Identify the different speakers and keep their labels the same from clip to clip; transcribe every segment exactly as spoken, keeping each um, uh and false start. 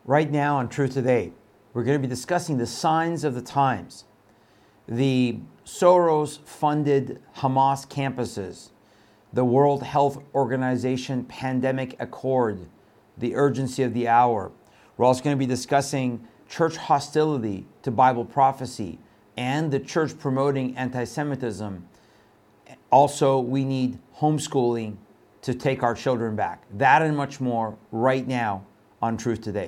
Speaker 1: Right now on Truth Today, we're going to be discussing the signs of the times, the Soros-funded Hamas campuses, the World Health Organization pandemic accord, the urgency of the hour. We're also going to be discussing church hostility to Bible prophecy and the church promoting anti-Semitism. Also, we need homeschooling to take our children back. That and much more right now on Truth Today.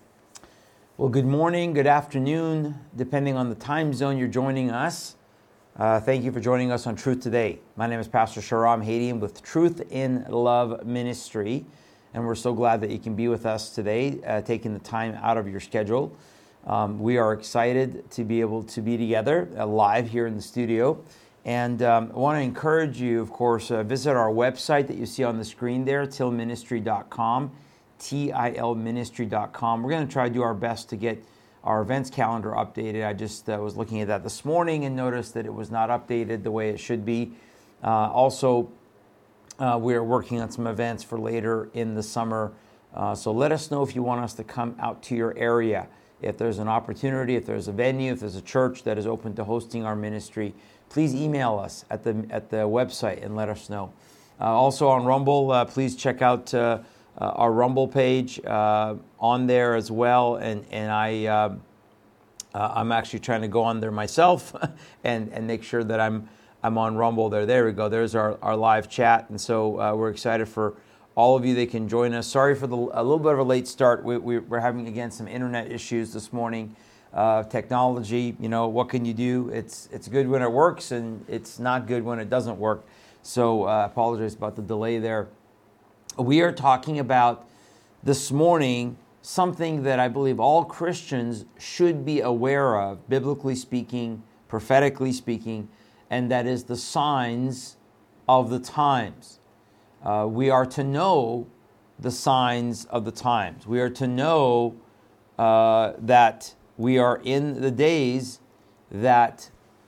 Speaker 1: Well, good morning, good afternoon, depending on the time zone you're joining us. Uh, thank you for joining us on Truth Today. My name is Pastor Shahram Hadian with Truth in Love Ministry, and we're so glad that you can be with us today, uh, taking the time out of your schedule. Um, we are excited to be able to be together uh, live here in the studio. And um, I want to encourage you, of course, uh, visit our website that you see on the screen there, till ministry dot com. T I L ministry dot com. We're going to try to do our best to get our events calendar updated. I just uh, was looking at that this morning and noticed that it was not updated the way it should be. Uh, also, uh, we're working on some events for later in the summer. Uh, so let us know if you want us to come out to your area. If there's an opportunity, if there's a venue, if there's a church that is open to hosting our ministry, please email us at the at the website and let us know. Uh, also on Rumble, uh, please check out uh, Uh, our Rumble page uh, on there as well, and and I uh, uh, I'm actually trying to go on there myself and and make sure that I'm I'm on Rumble there. There we go. There's our, our live chat, and so uh, we're excited for all of you that can join us. Sorry for the a little bit of a late start. We, we we're having again some internet issues this morning. Uh, technology, you know, what can you do? It's it's good when it works, and it's not good when it doesn't work. So I uh, apologize about the delay there. We are talking about this morning something that I believe all Christians should be aware of, biblically speaking, prophetically speaking, and that is the signs of the times. Uh, we are to know the signs of the times. We are to know uh, that we are in the days that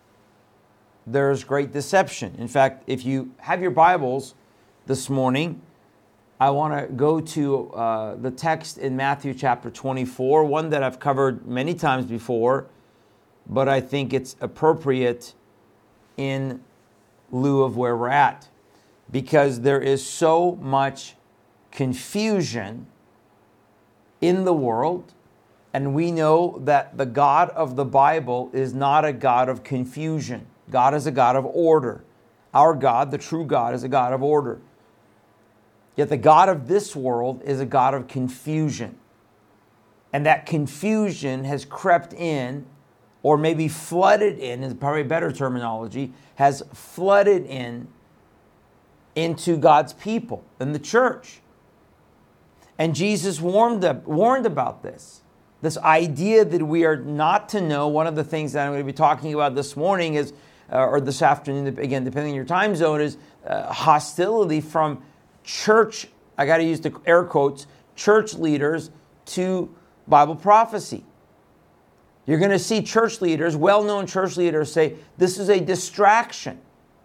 Speaker 1: there's great deception. In fact, if you have your Bibles this morning, I want to go to uh, the text in Matthew chapter twenty-four, one that I've covered many times before, but I think it's appropriate in lieu of where we're at, because there is so much confusion in the world, and we know that the God of the Bible is not a God of confusion. God is a God of order. Our God, the true God, is a God of order. Yet the God of this world is a God of confusion. And that confusion has crept in, or maybe flooded in, is probably a better terminology, has flooded in into God's people and the church. And Jesus warned, warned about this. This idea that we are not to know. One of the things that I'm going to be talking about this morning is, uh, or this afternoon, again, depending on your time zone, is uh, hostility from church, I got to use the air quotes, church leaders to Bible prophecy. You're going to see church leaders, well-known church leaders, say, this is a distraction.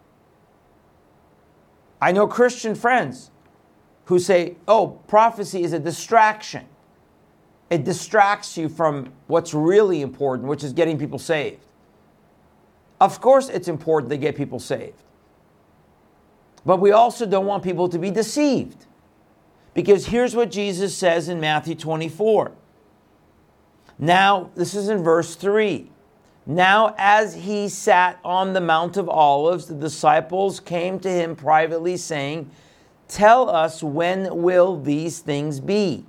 Speaker 1: I know Christian friends who say, oh, prophecy is a distraction. It distracts you from what's really important, which is getting people saved. Of course it's important to get people saved. But we also don't want people to be deceived. Because here's what Jesus says in Matthew twenty-four. Now, this is in verse three. Now, as he sat on the Mount of Olives, the disciples came to him privately, saying, tell us, when will these things be?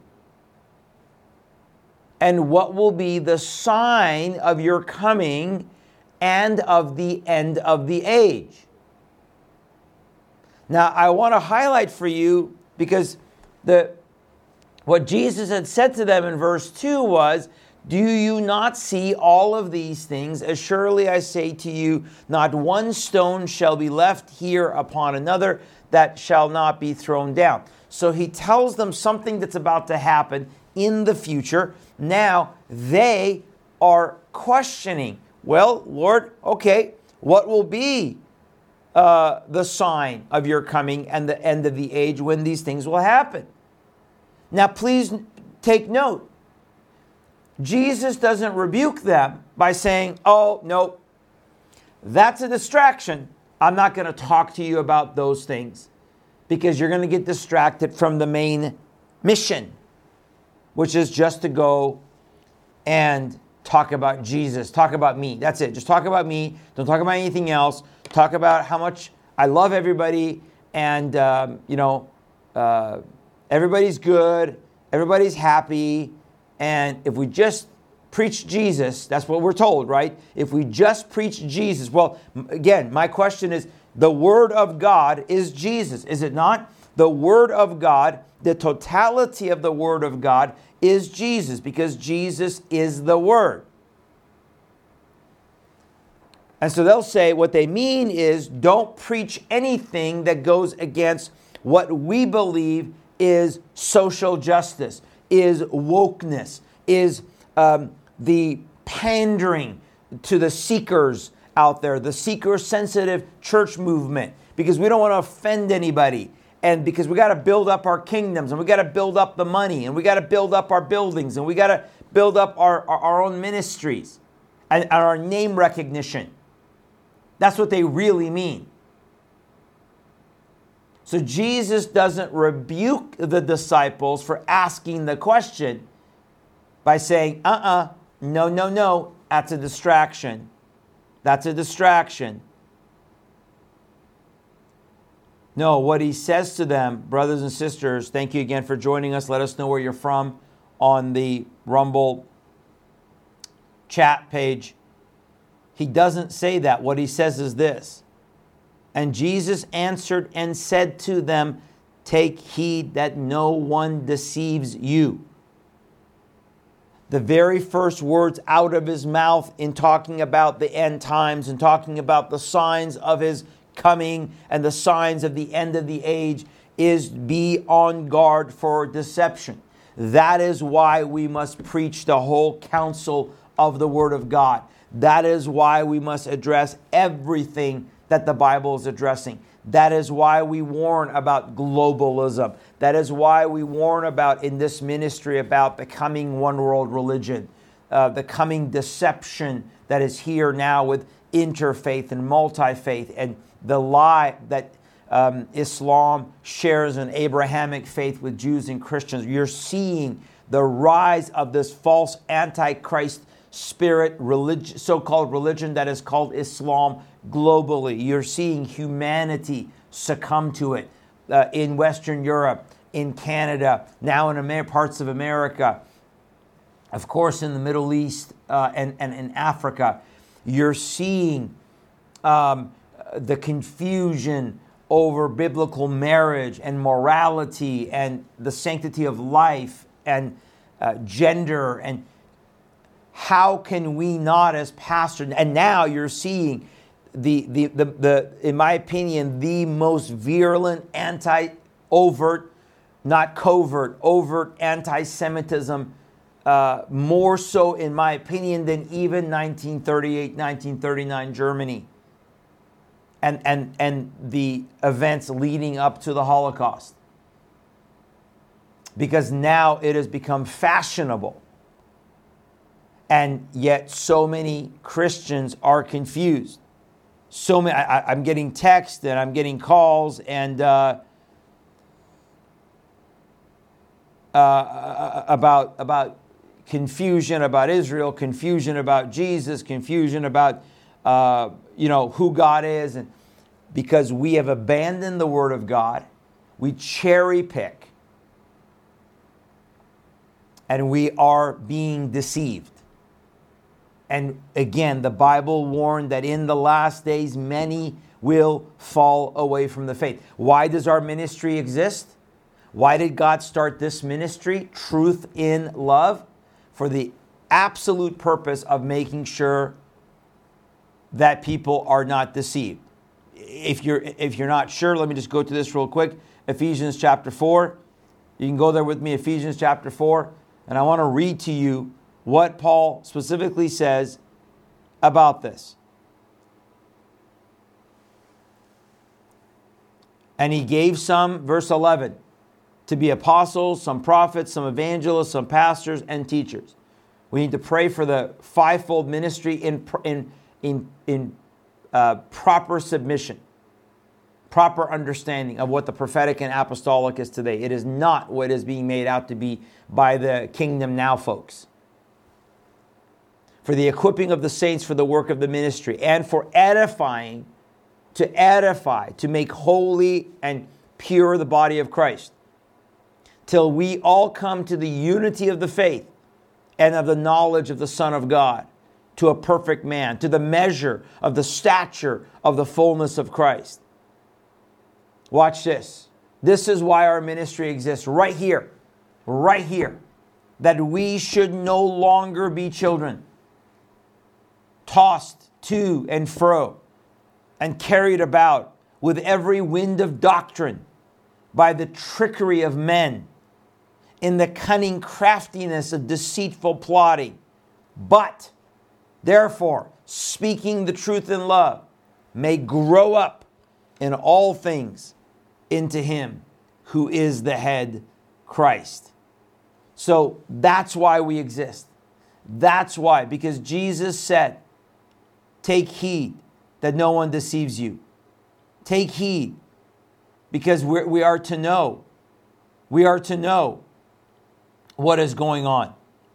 Speaker 1: And what will be the sign of your coming and of the end of the age? Now, I want to highlight for you, because the what Jesus had said to them in verse two was, do you not see all of these things? As surely I say to you, not one stone shall be left here upon another that shall not be thrown down. So he tells them something that's about to happen in the future. Now they are questioning, well, Lord, okay, what will be uh, the sign of your coming and the end of the age when these things will happen? Now, please take note. Jesus doesn't rebuke them by saying, oh, no, that's a distraction. I'm not going to talk to you about those things because you're going to get distracted from the main mission, which is just to go and talk about Jesus, talk about me. That's it. Just talk about me. Don't talk about anything else. Talk about how much I love everybody and, um, you know, uh, everybody's good. Everybody's happy. And if we just preach Jesus, that's what we're told, right? If we just preach Jesus, well, again, my question is, the Word of God is Jesus, is it not? The Word of God, the totality of the Word of God is Jesus, because Jesus is the Word. And so they'll say what they mean is don't preach anything that goes against what we believe is social justice, is wokeness, is um, the pandering to the seekers out there, the seeker-sensitive church movement, because we don't want to offend anybody, and because we got to build up our kingdoms, and we got to build up the money, and we got to build up our buildings, and we got to build up our, our, our own ministries and, and our name recognition. That's what they really mean. So Jesus doesn't rebuke the disciples for asking the question by saying, uh-uh, no, no, no, that's a distraction. That's a distraction. No, what he says to them, brothers and sisters, thank you again for joining us. Let us know where you're from on the Rumble chat page. He doesn't say that. What he says is this. And Jesus answered and said to them, take heed that no one deceives you. The very first words out of his mouth in talking about the end times and talking about the signs of his coming and the signs of the end of the age is be on guard for deception. That is why we must preach the whole counsel of the Word of God. That is why we must address everything that the Bible is addressing. That is why we warn about globalism. That is why we warn about, in this ministry, about the coming one world religion, uh, the coming deception that is here now with interfaith and multi-faith, and the lie that um, Islam shares an Abrahamic faith with Jews and Christians. You're seeing the rise of this false antichrist spirit, religion, so-called religion that is called Islam globally. You're seeing humanity succumb to it uh, in Western Europe, in Canada, now in Amer- parts of America, of course in the Middle East uh, and, and in Africa. You're seeing um, the confusion over biblical marriage and morality and the sanctity of life and uh, gender, and how can we not as pastors, and now you're seeing the, the, the, the in my opinion, the most virulent anti-overt, not covert, overt anti-Semitism, uh, more so in my opinion than even nineteen thirty-eight, nineteen thirty-nine Germany and, and, and the events leading up to the Holocaust. Because now it has become fashionable. And yet so many Christians are confused. So many, I, I'm getting texts and I'm getting calls and uh, uh, about, about confusion about Israel, confusion about Jesus, confusion about uh, you know who God is, and because we have abandoned the Word of God, we cherry pick, and we are being deceived. And again, the Bible warned that in the last days, many will fall away from the faith. Why does our ministry exist? Why did God start this ministry? Truth in love, for the absolute purpose of making sure that people are not deceived. If you're, if you're not sure, let me just go to this real quick. Ephesians chapter four. You can go there with me, Ephesians chapter four. And I want to read to you what Paul specifically says about this. And he gave some, verse eleven, to be apostles, some prophets, some evangelists, some pastors and teachers. We need to pray for the fivefold ministry in, in, in, in uh, proper submission, proper understanding of what the prophetic and apostolic is today. It is not what is being made out to be by the Kingdom Now folks. For the equipping of the saints for the work of the ministry, and for edifying, to edify, to make holy and pure the body of Christ, till we all come to the unity of the faith and of the knowledge of the Son of God, to a perfect man, to the measure of the stature of the fullness of Christ. Watch this. This is why our ministry exists right here, right here, that we should no longer be children, tossed to and fro and carried about with every wind of doctrine by the trickery of men, in the cunning craftiness of deceitful plotting. But, therefore, speaking the truth in love, may grow up in all things into Him who is the head, Christ. So that's why we exist. That's why, because Jesus said, take heed that no one deceives you. Take heed, because we're, we are to know. We are to know what is going on.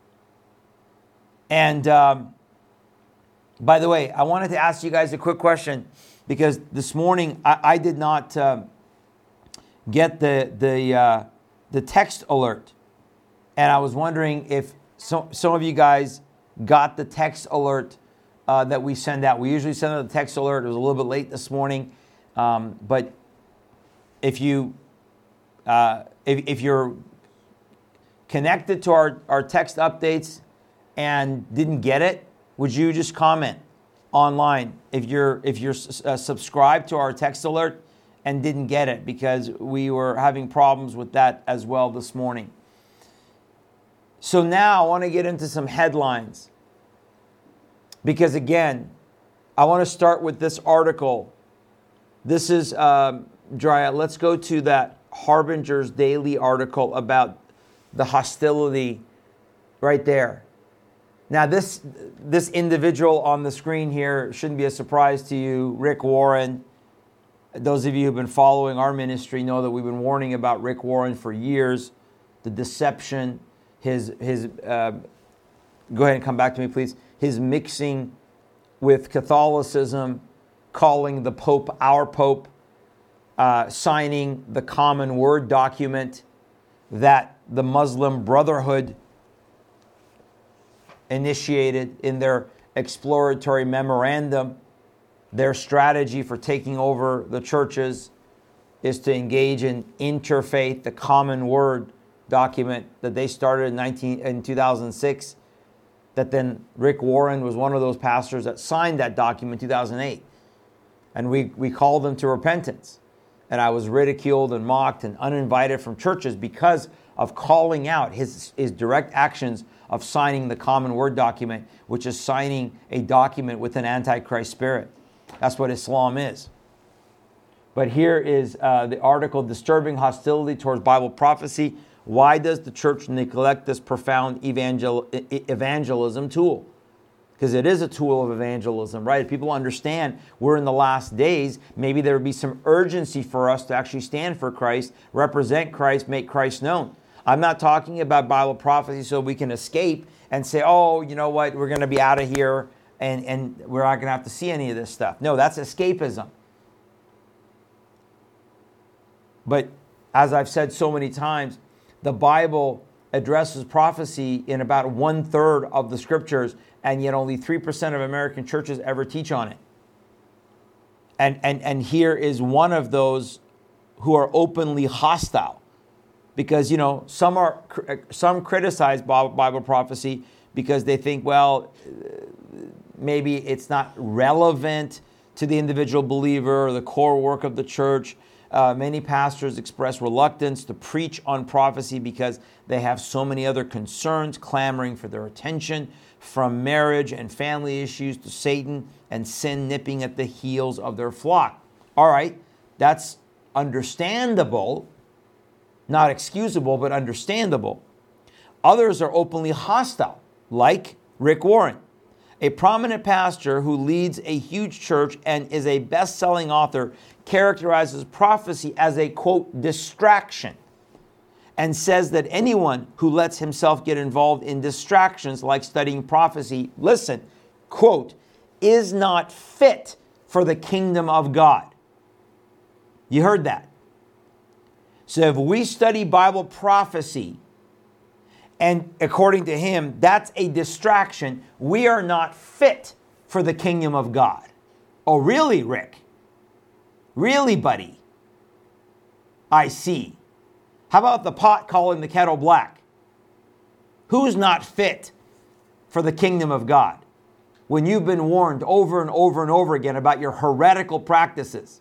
Speaker 1: And um, by the way, I wanted to ask you guys a quick question, because this morning I, I did not uh, get the the uh, the text alert, and I was wondering if some some of you guys got the text alert uh, that we send out. We usually send out the text alert. It was a little bit late this morning, um, but if you uh, if, if you're connected to our, our text updates and didn't get it, would you just comment online if you're if you're uh, subscribed to our text alert and didn't get it, because we were having problems with that as well this morning. So now I want to get into some headlines, because again, I want to start with this article. This is um, Drea. Let's go to that Harbinger's Daily article about the hostility right there. Now, this this individual on the screen here shouldn't be a surprise to you, Rick Warren. Those of you who've been following our ministry know that we've been warning about Rick Warren for years, the deception, his, his uh, go ahead and come back to me, please, his mixing with Catholicism, calling the Pope our Pope, uh, signing the Common Word document that the Muslim Brotherhood initiated in their exploratory memorandum. Their strategy for taking over the churches is to engage in interfaith, the Common Word document that they started in, nineteen, in two thousand six, that then Rick Warren was one of those pastors that signed that document in two thousand eight. And we, we called them to repentance. And I was ridiculed and mocked and uninvited from churches because of calling out his, his direct actions of signing the Common Word document, which is signing a document with an Antichrist spirit. That's what Islam is. But here is uh, the article, Disturbing Hostility Towards Bible Prophecy. Why does the church neglect this profound evangel- evangelism tool? Because it is a tool of evangelism, right? If people understand we're in the last days, maybe there would be some urgency for us to actually stand for Christ, represent Christ, make Christ known. I'm not talking about Bible prophecy so we can escape and say, oh, you know what, we're going to be out of here and, and we're not going to have to see any of this stuff. No, that's escapism. But as I've said so many times, the Bible addresses prophecy in about one third of the scriptures, and yet only three percent of American churches ever teach on it. And, and, and here is one of those who are openly hostile. Because, you know, some are some criticize Bible prophecy because they think, well, maybe it's not relevant to the individual believer or the core work of the church. Uh, many pastors express reluctance to preach on prophecy because they have so many other concerns clamoring for their attention, from marriage and family issues to Satan and sin nipping at the heels of their flock. All right, that's understandable. Not excusable, but understandable. Others are openly hostile like Rick Warren, a prominent pastor who leads a huge church and is a best-selling author, characterizes prophecy as a, quote, distraction, and says that anyone who lets himself get involved in distractions like studying prophecy, listen, quote, is not fit for the kingdom of God. You heard that. So if we study Bible prophecy, and according to him, that's a distraction, we are not fit for the kingdom of God. Oh, really, Rick? Really, buddy? I see. How about the pot calling the kettle black? Who's not fit for the kingdom of God when you've been warned over and over and over again about your heretical practices?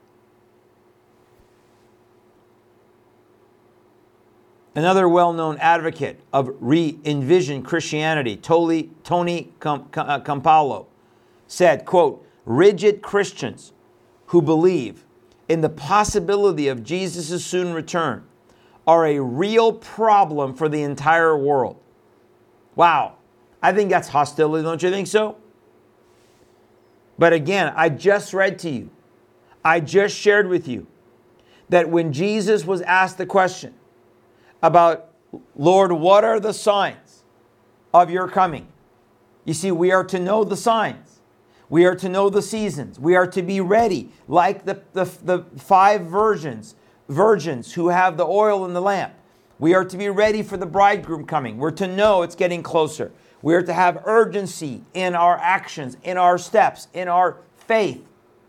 Speaker 1: Another well-known advocate of re-envisioned Christianity, Tony, Tony Campolo, said, quote, rigid Christians who believe in the possibility of Jesus' soon return are a real problem for the entire world. Wow. I think that's hostility, don't you think so? But again, I just read to you, I just shared with you that when Jesus was asked the question about, Lord, what are the signs of your coming? You see, we are to know the signs. We are to know the seasons. We are to be ready, like the, the, the five virgins, virgins who have the oil in the lamp. We are to be ready for the bridegroom coming. We're to know it's getting closer. We are to have urgency in our actions, in our steps, in our faith.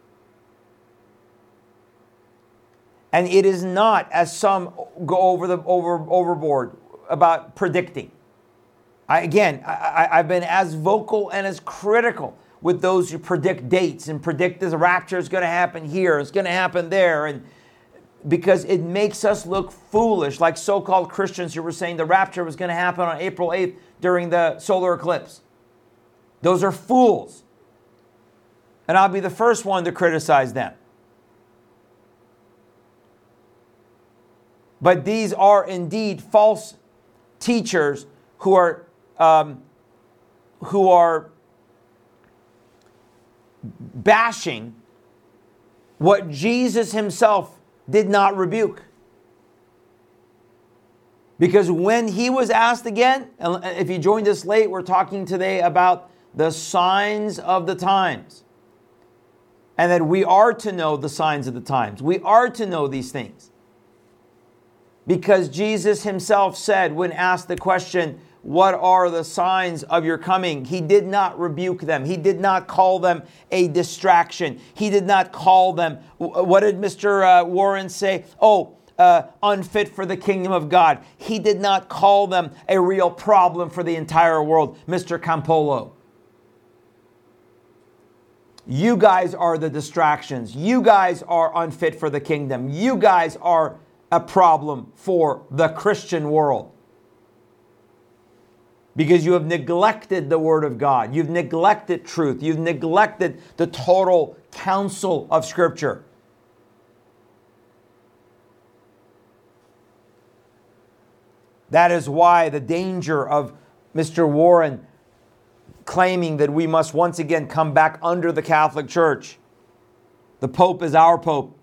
Speaker 1: And it is not, as some go over the over overboard, about predicting. I, again, I, I've been as vocal and as critical with those who predict dates and predict this rapture is going to happen here, it's going to happen there, and because it makes us look foolish, like so-called Christians who were saying the rapture was going to happen on April eighth during the solar eclipse. Those are fools. And I'll be the first one to criticize them. But these are indeed false teachers who are um, who are bashing what Jesus himself did not rebuke. Because when he was asked again, and if you joined us late, we're talking today about the signs of the times. And that we are to know the signs of the times. We are to know these things. Because Jesus himself said, when asked the question, what are the signs of your coming? He did not rebuke them. He did not call them a distraction. He did not call them, what did Mister Uh, Warren say? Oh, uh, unfit for the kingdom of God. He did not call them a real problem for the entire world, Mister Campolo. You guys are the distractions. You guys are unfit for the kingdom. You guys are a problem for the Christian world. Because you have neglected the Word of God. You've neglected truth. You've neglected the total counsel of Scripture. That is why the danger of Mister Warren claiming that we must once again come back under the Catholic Church. The Pope is our Pope.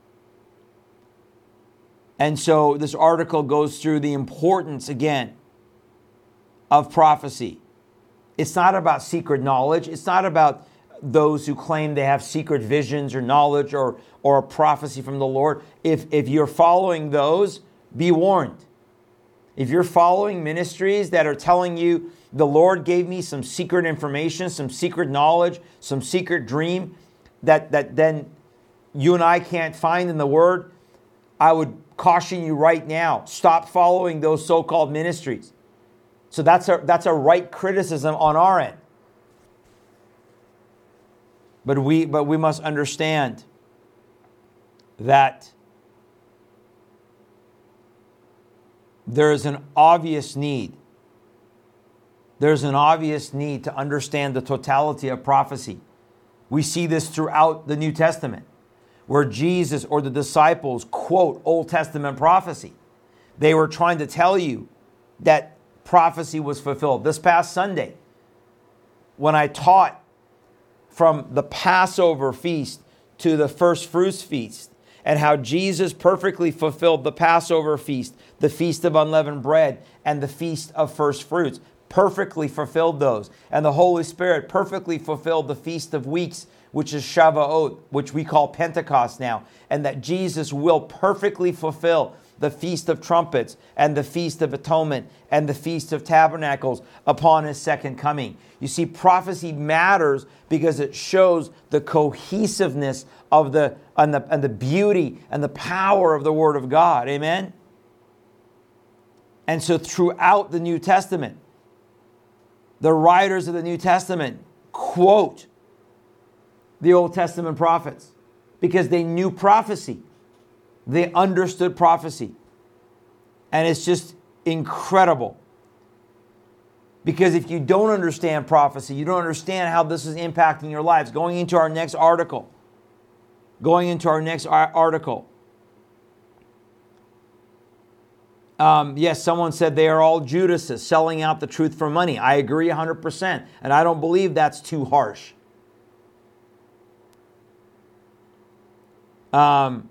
Speaker 1: And so this article goes through the importance, again, of prophecy. It's not about secret knowledge. It's not about those who claim they have secret visions or knowledge or, or a prophecy from the Lord. If, if you're following those, be warned. If you're following ministries that are telling you, the Lord gave me some secret information, some secret knowledge, some secret dream that, that then you and I can't find in the Word, I would caution you right now, stop following those so-called ministries. So that's a, that's a right criticism on our end. But we, but we must understand that there is an obvious need. There's an obvious need to understand the totality of prophecy. We see this throughout the New Testament, where Jesus or the disciples quote Old Testament prophecy. They were trying to tell you that prophecy was fulfilled. This past Sunday, when I taught from the Passover feast to the first fruits feast, and how Jesus perfectly fulfilled the Passover feast, the Feast of Unleavened Bread, and the Feast of First Fruits. Perfectly fulfilled those. And the Holy Spirit perfectly fulfilled the Feast of Weeks, which is Shavuot, which we call Pentecost now. And that Jesus will perfectly fulfill the Feast of Trumpets and the Feast of Atonement and the Feast of Tabernacles upon his second coming. You see, prophecy matters because it shows the cohesiveness of the and the, and the beauty and the power of the Word of God. Amen? And so throughout the New Testament, the writers of the New Testament quote the Old Testament prophets because they knew prophecy. They understood prophecy. And it's just incredible. Because if you don't understand prophecy, you don't understand how this is impacting your lives. Going into our next article. Going into our next article. Um, yes, someone said they are all Judases selling out the truth for money. I agree one hundred percent. And I don't believe that's too harsh. Um...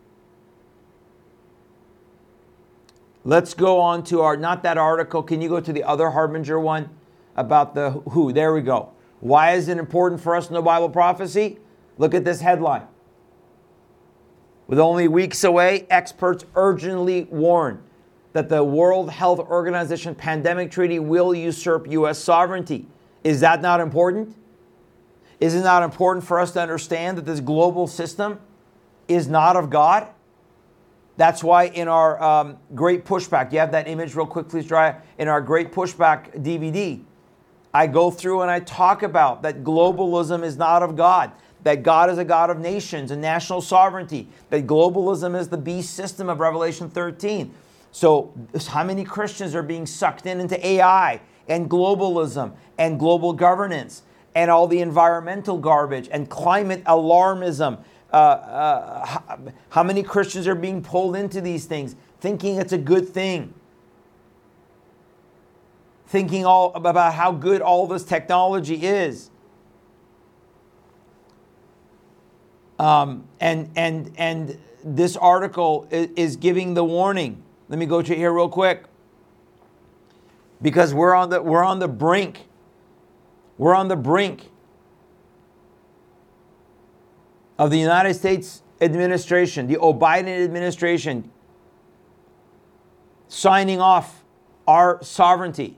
Speaker 1: Let's go on to our, not that article. Can you go to the other Harbinger one about the who? There we go. Why is it important for us to know Bible prophecy? Look at this headline. With only weeks away, experts urgently warn that the World Health Organization pandemic treaty will usurp U S sovereignty. Is that not important? Is it not important for us to understand that this global system is not of God? That's why in our um, Great Pushback, you have that image real quick, please, Dry. In our Great Pushback D V D, I go through and I talk about that globalism is not of God, that God is a God of nations and national sovereignty, that globalism is the beast system of Revelation thirteen. So how many Christians are being sucked in into A I and globalism and global governance and all the environmental garbage and climate alarmism? Uh, uh, how, how many Christians are being pulled into these things, thinking it's a good thing, thinking all about how good all this technology is, um, and and and this article is, is giving the warning. Let me go to it here real quick, because we're on the we're on the brink. We're on the brink of the United States administration, the Biden administration, signing off our sovereignty.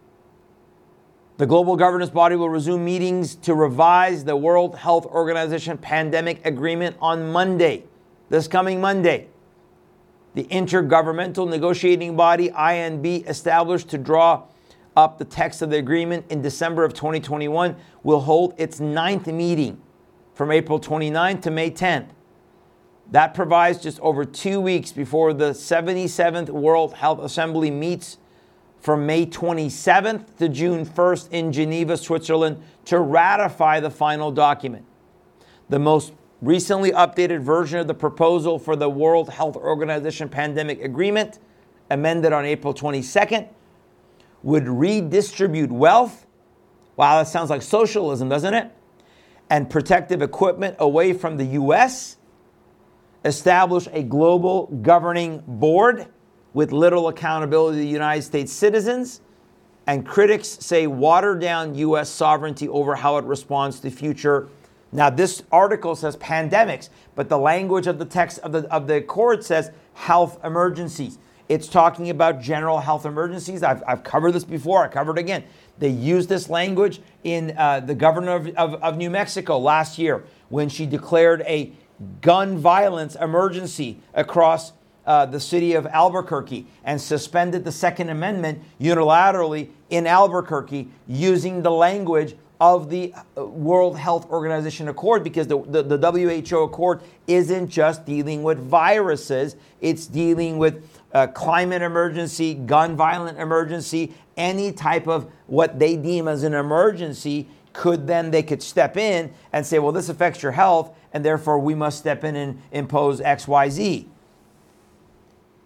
Speaker 1: The global governance body will resume meetings to revise the World Health Organization pandemic agreement on Monday, this coming Monday. The intergovernmental negotiating body, I N B, established to draw up the text of the agreement in December of twenty twenty-one, will hold its ninth meeting from April twenty-ninth to May tenth. That provides just over two weeks before the seventy-seventh World Health Assembly meets from May twenty-seventh to June first in Geneva, Switzerland, to ratify the final document. The most recently updated version of the proposal for the World Health Organization Pandemic Agreement, amended on April twenty-second, would redistribute wealth. Wow, that sounds like socialism, doesn't it? And protective equipment away from the U S, establish a global governing board with little accountability to the United States citizens, and critics say water down U S sovereignty over how it responds to future. Now, this article says pandemics, but the language of the text of the, of the accord says health emergencies. It's talking about general health emergencies. I've, I've covered this before. I covered it again. They used this language in uh, the governor of, of, of New Mexico last year when she declared a gun violence emergency across uh, the city of Albuquerque and suspended the Second Amendment unilaterally in Albuquerque using the language of the World Health Organization Accord, because the, the, the W H O Accord isn't just dealing with viruses, it's dealing with uh, climate emergency, gun violent emergency, any type of what they deem as an emergency. Could then they could step in and say, well, this affects your health, and therefore we must step in and impose X, Y, Z.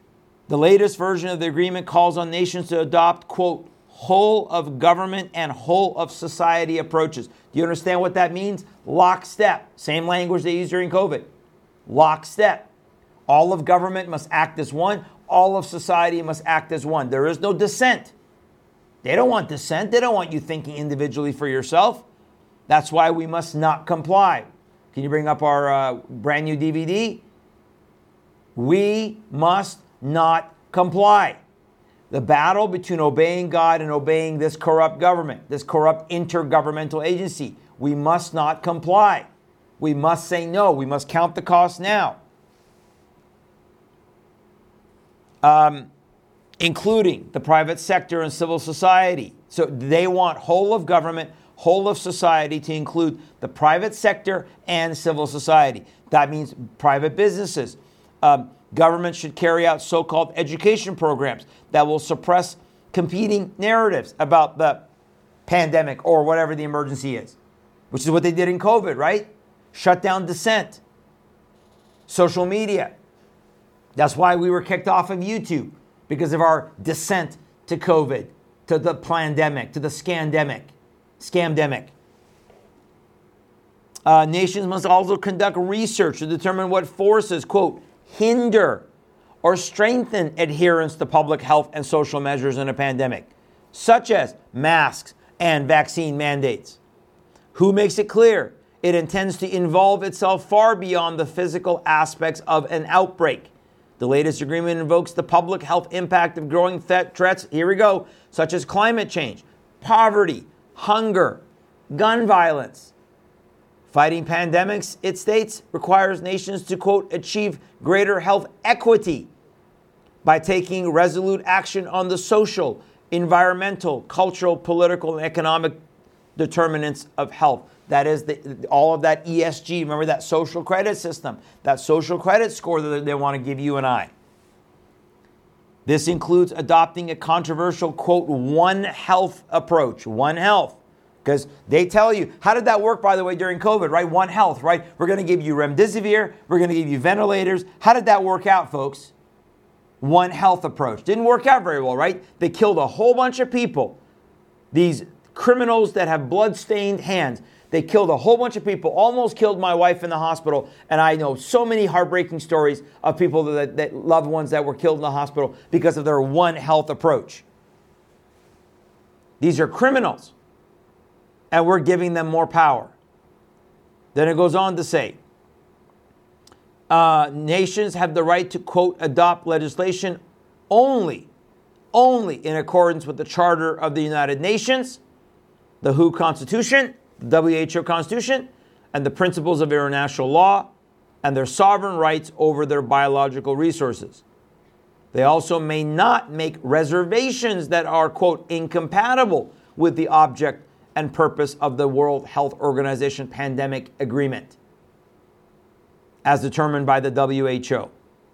Speaker 1: The latest version of the agreement calls on nations to adopt, quote, whole of government and whole of society approaches. Do you understand what that means? Lockstep. Same language they used during COVID. Lockstep. All of government must act as one. All of society must act as one. There is no dissent. They don't want dissent. They don't want you thinking individually for yourself. That's why we must not comply. Can you bring up our uh, brand new D V D? We must not comply. The battle between obeying God and obeying this corrupt government, this corrupt intergovernmental agency. We must not comply. We must say no. We must count the cost now. Um, including the private sector and civil society. So they want whole of government, whole of society to include the private sector and civil society. That means private businesses. Um, government should carry out so-called education programs that will suppress competing narratives about the pandemic or whatever the emergency is, which is what they did in COVID, right? Shut down dissent. Social media. That's why we were kicked off of YouTube, because of our dissent to COVID, to the pandemic, to the scandemic, scamdemic. Uh, nations must also conduct research to determine what forces, quote, hinder or strengthen adherence to public health and social measures in a pandemic, such as masks and vaccine mandates. W H O makes it clear it intends to involve itself far beyond the physical aspects of an outbreak. The latest agreement invokes the public health impact of growing th- threats, here we go, such as climate change, poverty, hunger, gun violence. Fighting pandemics, it states, requires nations to, quote, achieve greater health equity by taking resolute action on the social, environmental, cultural, political, and economic determinants of health. That is the, all of that E S G. Remember that social credit system, that social credit score that they want to give you and I. This includes adopting a controversial, quote, One Health approach. One Health. Because they tell you, how did that work, by the way, during COVID, right? One Health, right? We're going to give you remdesivir. We're going to give you ventilators. How did that work out, folks? One Health approach. Didn't work out very well, right? They killed a whole bunch of people. These criminals that have blood-stained hands. They killed a whole bunch of people, almost killed my wife in the hospital. And I know so many heartbreaking stories of people, that, that loved ones that were killed in the hospital because of their One Health approach. These are criminals. And we're giving them more power. Then it goes on to say, uh, nations have the right to, quote, adopt legislation only, only in accordance with the Charter of the United Nations, the W H O Constitution, the W H O Constitution, and the principles of international law, and their sovereign rights over their biological resources. They also may not make reservations that are, quote, incompatible with the object and purpose of the World Health Organization Pandemic Agreement, as determined by the W H O.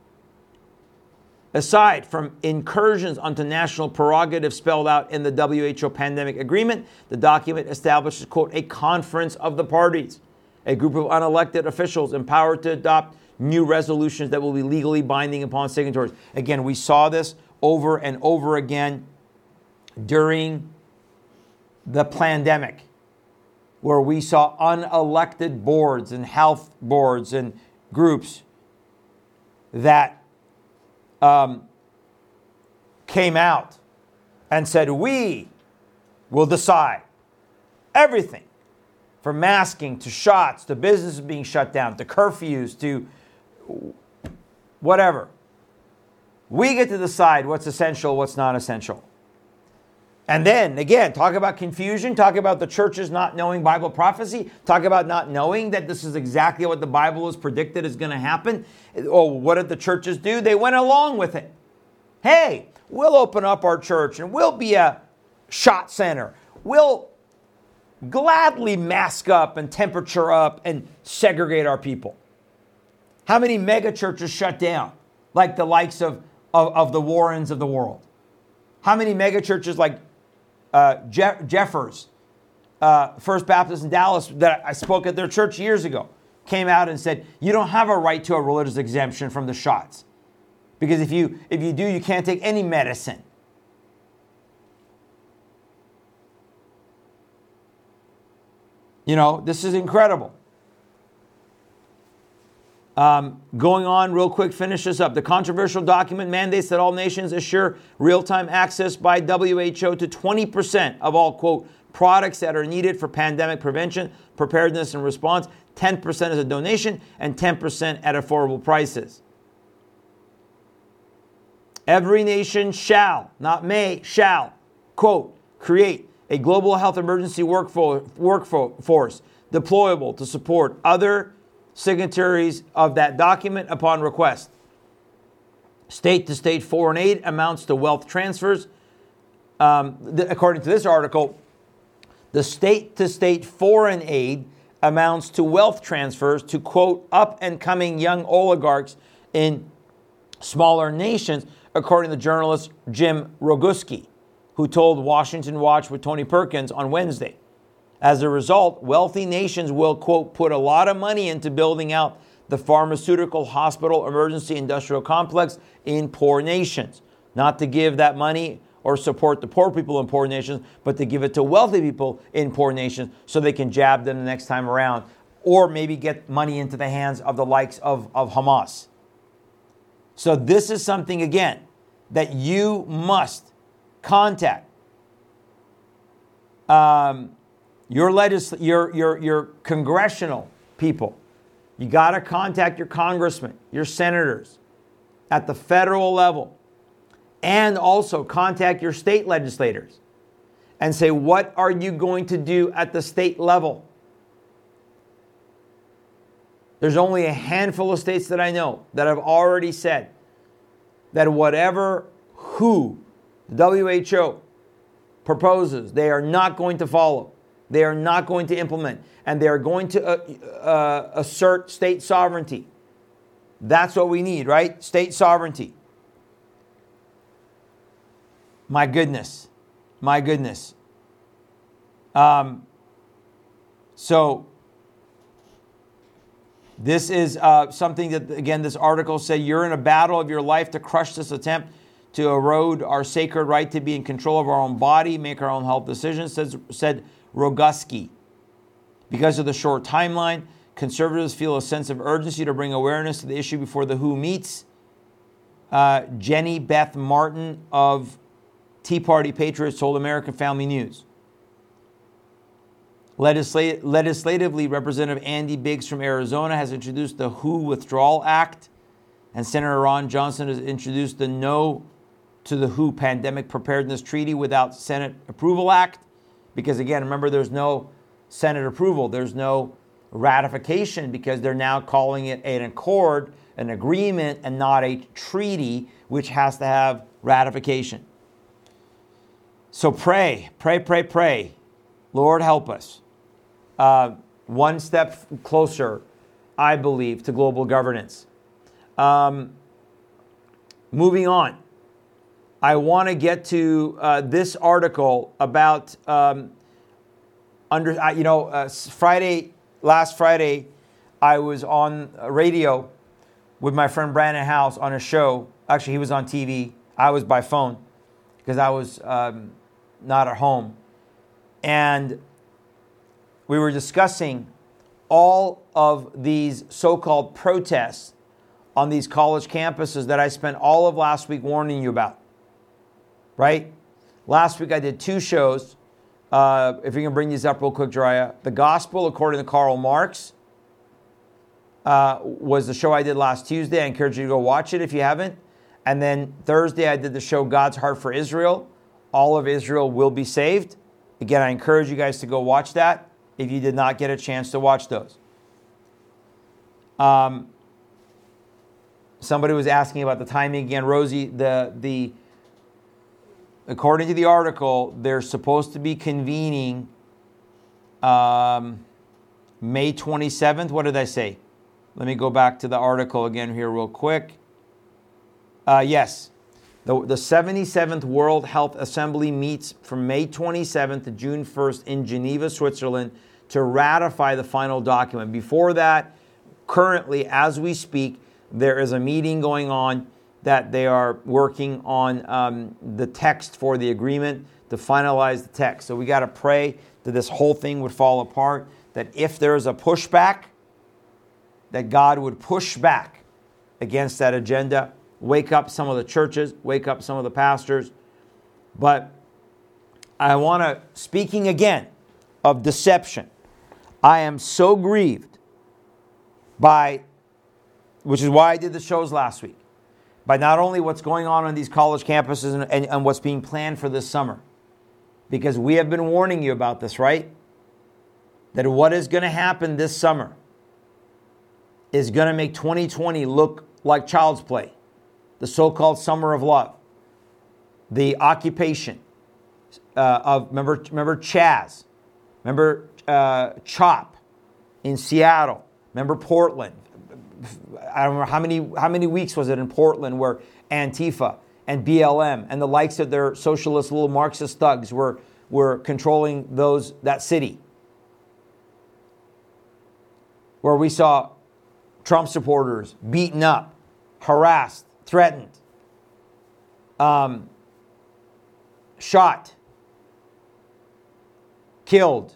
Speaker 1: Aside from incursions onto national prerogatives spelled out in the W H O Pandemic Agreement, the document establishes, quote, a conference of the parties, a group of unelected officials empowered to adopt new resolutions that will be legally binding upon signatories. Again, we saw this over and over again during the pandemic, where we saw unelected boards and health boards and groups that um, came out and said, we will decide everything from masking to shots to businesses being shut down to curfews to whatever. We get to decide what's essential, what's not essential. And then, again, talk about confusion, talk about the churches not knowing Bible prophecy, talk about not knowing that this is exactly what the Bible has predicted is going to happen. Or what did the churches do? They went along with it. Hey, we'll open up our church and we'll be a shot center. We'll gladly mask up and temperature up and segregate our people. How many mega churches shut down, like the likes of, of, of the Warrens of the world? How many mega churches like uh, Jeff, Jeffers, uh, First Baptist in Dallas, that I spoke at their church years ago, came out and said, you don't have a right to a religious exemption from the shots Because if you if you do, you can't take any medicine. You know, this is incredible. Um, going on real quick, finish this up. The controversial document mandates that all nations assure real-time access by W H O to twenty percent of all, quote, products that are needed for pandemic prevention, preparedness, and response. ten percent as a donation and ten percent at affordable prices. Every nation shall, not may, shall, quote, create a global health emergency workforce, workforce deployable to support other signatories of that document upon request. State-to-state foreign aid amounts to wealth transfers. Um, th- according to this article, the state-to-state foreign aid amounts to wealth transfers to, quote, up-and-coming young oligarchs in smaller nations, according to journalist Jim Roguski, who told Washington Watch with Tony Perkins on Wednesday. As a result, wealthy nations will, quote, put a lot of money into building out the pharmaceutical, hospital, emergency, industrial complex in poor nations. Not to give that money or support the poor people in poor nations, but to give it to wealthy people in poor nations so they can jab them the next time around, or maybe get money into the hands of the likes of, of Hamas. So this is something, again, that you must contact um, your, legis- your, your, your congressional people. You got to contact your congressmen, your senators at the federal level, and also contact your state legislators and say, what are you going to do at the state level? There's only a handful of states that I know that have already said that whatever who the W H O proposes, they are not going to follow. They are not going to implement. And they are going to uh, uh, assert state sovereignty. That's what we need, right? State sovereignty. My goodness. My goodness. Um, so, this is uh, something that, again, this article said, you're in a battle of your life to crush this attempt to erode our sacred right to be in control of our own body, make our own health decisions, says, said Roguski. Because of the short timeline, conservatives feel a sense of urgency to bring awareness to the issue before the W H O meets. Uh, Jenny Beth Martin of Tea Party Patriots told American Family News. Legislat- legislatively, Representative Andy Biggs from Arizona has introduced the W H O Withdrawal Act, and Senator Ron Johnson has introduced the No to the W H O Pandemic Preparedness Treaty Without Senate Approval Act, because, again, remember, there's no Senate approval. There's no ratification because they're now calling it an accord, an agreement, and not a treaty, which has to have ratification. So pray, pray, pray, pray. Lord, help us. Uh, one step closer, I believe, to global governance. Um, moving on. I want to get to uh, this article about, um, under, uh, you know, uh, Friday, last Friday, I was on radio with my friend Brandon House on a show. Actually, he was on T V. I was by phone because I was um, not at home. And we were discussing all of these so-called protests on these college campuses that I spent all of last week warning you about. Right? Last week I did two shows. Uh, if you can bring these up real quick, Jiraiya. The Gospel According to Karl Marx uh, was the show I did last Tuesday. I encourage you to go watch it if you haven't. And then Thursday I did the show God's Heart for Israel. All of Israel will be saved. Again, I encourage you guys to go watch that if you did not get a chance to watch those. Um, somebody was asking about the timing again. Rosie, the the according to the article, they're supposed to be convening um, May twenty-seventh. What did I say? Let me go back to the article again here real quick. Uh, yes. The, the seventy-seventh World Health Assembly meets from May twenty-seventh to June first in Geneva, Switzerland, to ratify the final document. Before that, currently, as we speak, there is a meeting going on that they are working on um, the text for the agreement to finalize the text. So we got to pray that this whole thing would fall apart, that if there's a pushback, that God would push back against that agenda, wake up some of the churches, wake up some of the pastors. But I want to, speaking again of deception, I am so grieved by, which is why I did the shows last week, by not only what's going on on these college campuses and, and, and what's being planned for this summer. Because we have been warning you about this, right? That what is going to happen this summer is going to make twenty twenty look like child's play. The so-called summer of love. The occupation uh, of, remember, remember Chaz? Remember uh, CHOP in Seattle? Remember Portland? I don't remember how many how many weeks was it in Portland where Antifa and B L M and the likes of their socialist little Marxist thugs were were controlling those that city. Where we saw Trump supporters beaten up, harassed, threatened, um, shot, killed.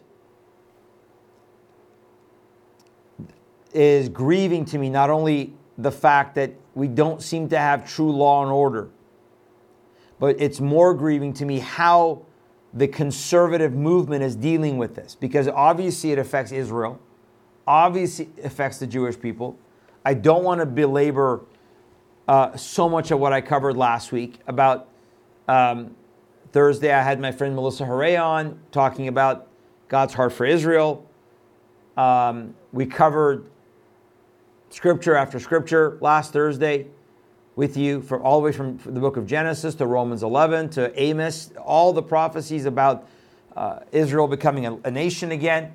Speaker 1: Is grieving to me, not only the fact that we don't seem to have true law and order, but it's more grieving to me how the conservative movement is dealing with this, because obviously it affects Israel, obviously it affects the Jewish people. I don't want to belabor uh, so much of what I covered last week about um, Thursday. I had my friend Melissa Hooray on talking about God's heart for Israel. Um, we covered scripture after scripture last Thursday with you, for all the way from the book of Genesis to Romans eleven to Amos, all the prophecies about uh, Israel becoming a, a nation again.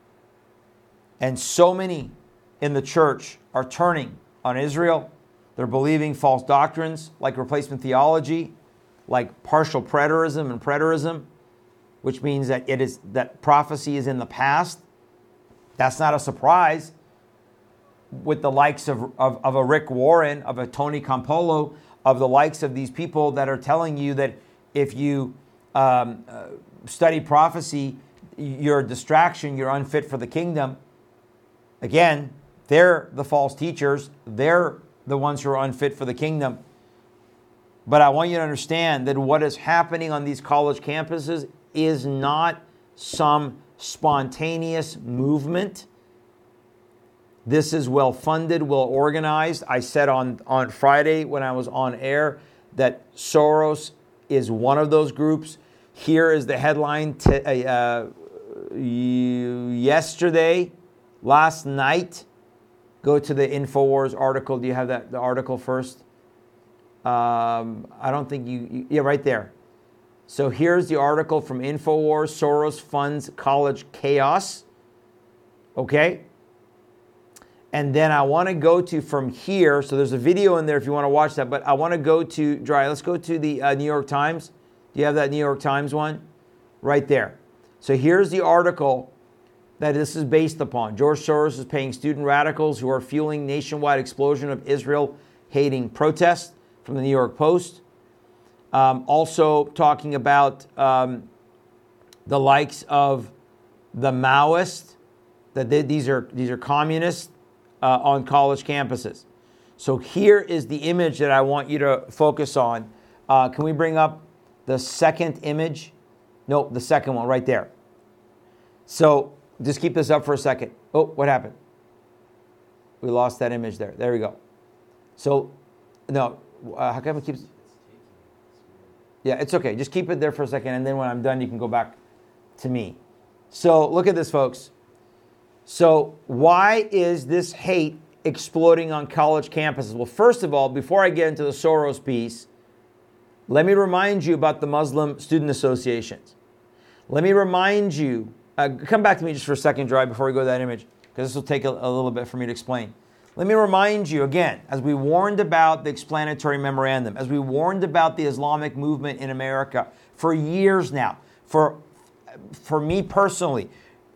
Speaker 1: And so many in the church are turning on Israel. They're believing false doctrines like replacement theology, like partial preterism and preterism, which means that it is that prophecy is in the past. That's not a surprise with the likes of, of, of a Rick Warren, of a Tony Campolo, of the likes of these people that are telling you that if you um, uh, study prophecy, you're a distraction, you're unfit for the kingdom. Again, they're the false teachers. They're the ones who are unfit for the kingdom. But I want you to understand that what is happening on these college campuses is not some spontaneous movement. This is well funded, well organized. I said on, on Friday when I was on air that Soros is one of those groups. Here is the headline t- uh, yesterday, last night. Go to the InfoWars article. Do you have that the article first? Um, I don't think you, you... Yeah, right there. So here's the article from InfoWars. Soros funds college chaos. Okay? And then I want to go to from here. So there's a video in there if you want to watch that. But I want to go to... Dry. Let's go to the uh, New York Times. Do you have that New York Times one? Right there. So here's the article that this is based upon. George Soros is paying student radicals who are fueling nationwide explosion of Israel-hating protests, from the New York Post. Um, also talking about um, the likes of the Maoists, that they, these are these are communists uh, on college campuses. So here is the image that I want you to focus on. Uh, can we bring up the second image? No, the second one right there. So just keep this up for a second. Oh, what happened? We lost that image there. There we go. So, no, uh, how come it keeps... Yeah, it's okay. Just keep it there for a second, and then when I'm done, you can go back to me. So look at this, folks. So why is this hate exploding on college campuses? Well, first of all, before I get into the Soros piece, let me remind you about the Muslim student associations. Let me remind you, uh, come back to me just for a second, Dry, before we go to that image, because this will take a, a little bit for me to explain. Let me remind you again, as we warned about the explanatory memorandum, as we warned about the Islamic movement in America for years now, for, for me personally,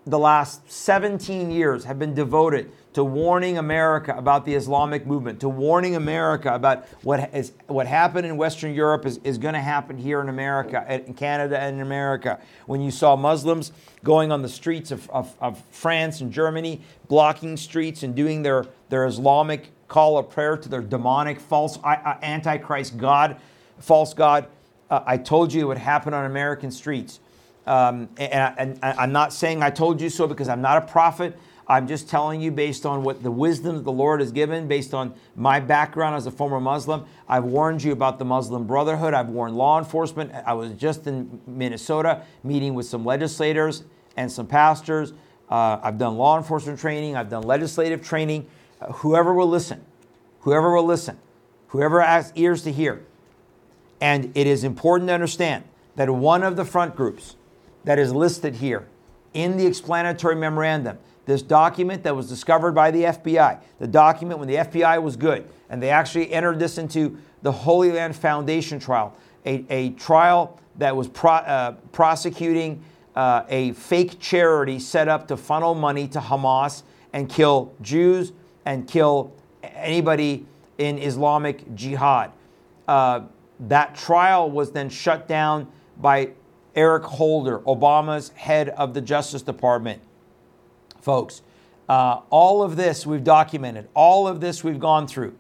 Speaker 1: the last seventeen years have been devoted to warning America about the Islamic movement, to warning America about what is what happened in Western Europe is, is going to happen here in America, in Canada and in America. When you saw Muslims going on the streets of, of, of France and Germany, blocking streets and doing their, their Islamic call of prayer to their demonic, false, uh, antichrist God, false God, uh, I told you it would happen on American streets. Um, and, and I'm not saying I told you so because I'm not a prophet. I'm just telling you based on what the wisdom that the Lord has given, based on my background as a former Muslim. I've warned you about the Muslim Brotherhood. I've warned law enforcement. I was just in Minnesota meeting with some legislators and some pastors. Uh, I've done law enforcement training. I've done legislative training. Uh, whoever will listen, whoever will listen, whoever has ears to hear. And it is important to understand that one of the front groups that is listed here in the explanatory memorandum, this document that was discovered by the F B I, the document when the F B I was good, and they actually entered this into the Holy Land Foundation trial, a, a trial that was pro, uh, prosecuting uh, a fake charity set up to funnel money to Hamas and kill Jews and kill anybody in Islamic Jihad. Uh, that trial was then shut down by Eric Holder, Obama's head of the Justice Department. Folks, uh, all of this we've documented. All of this we've gone through.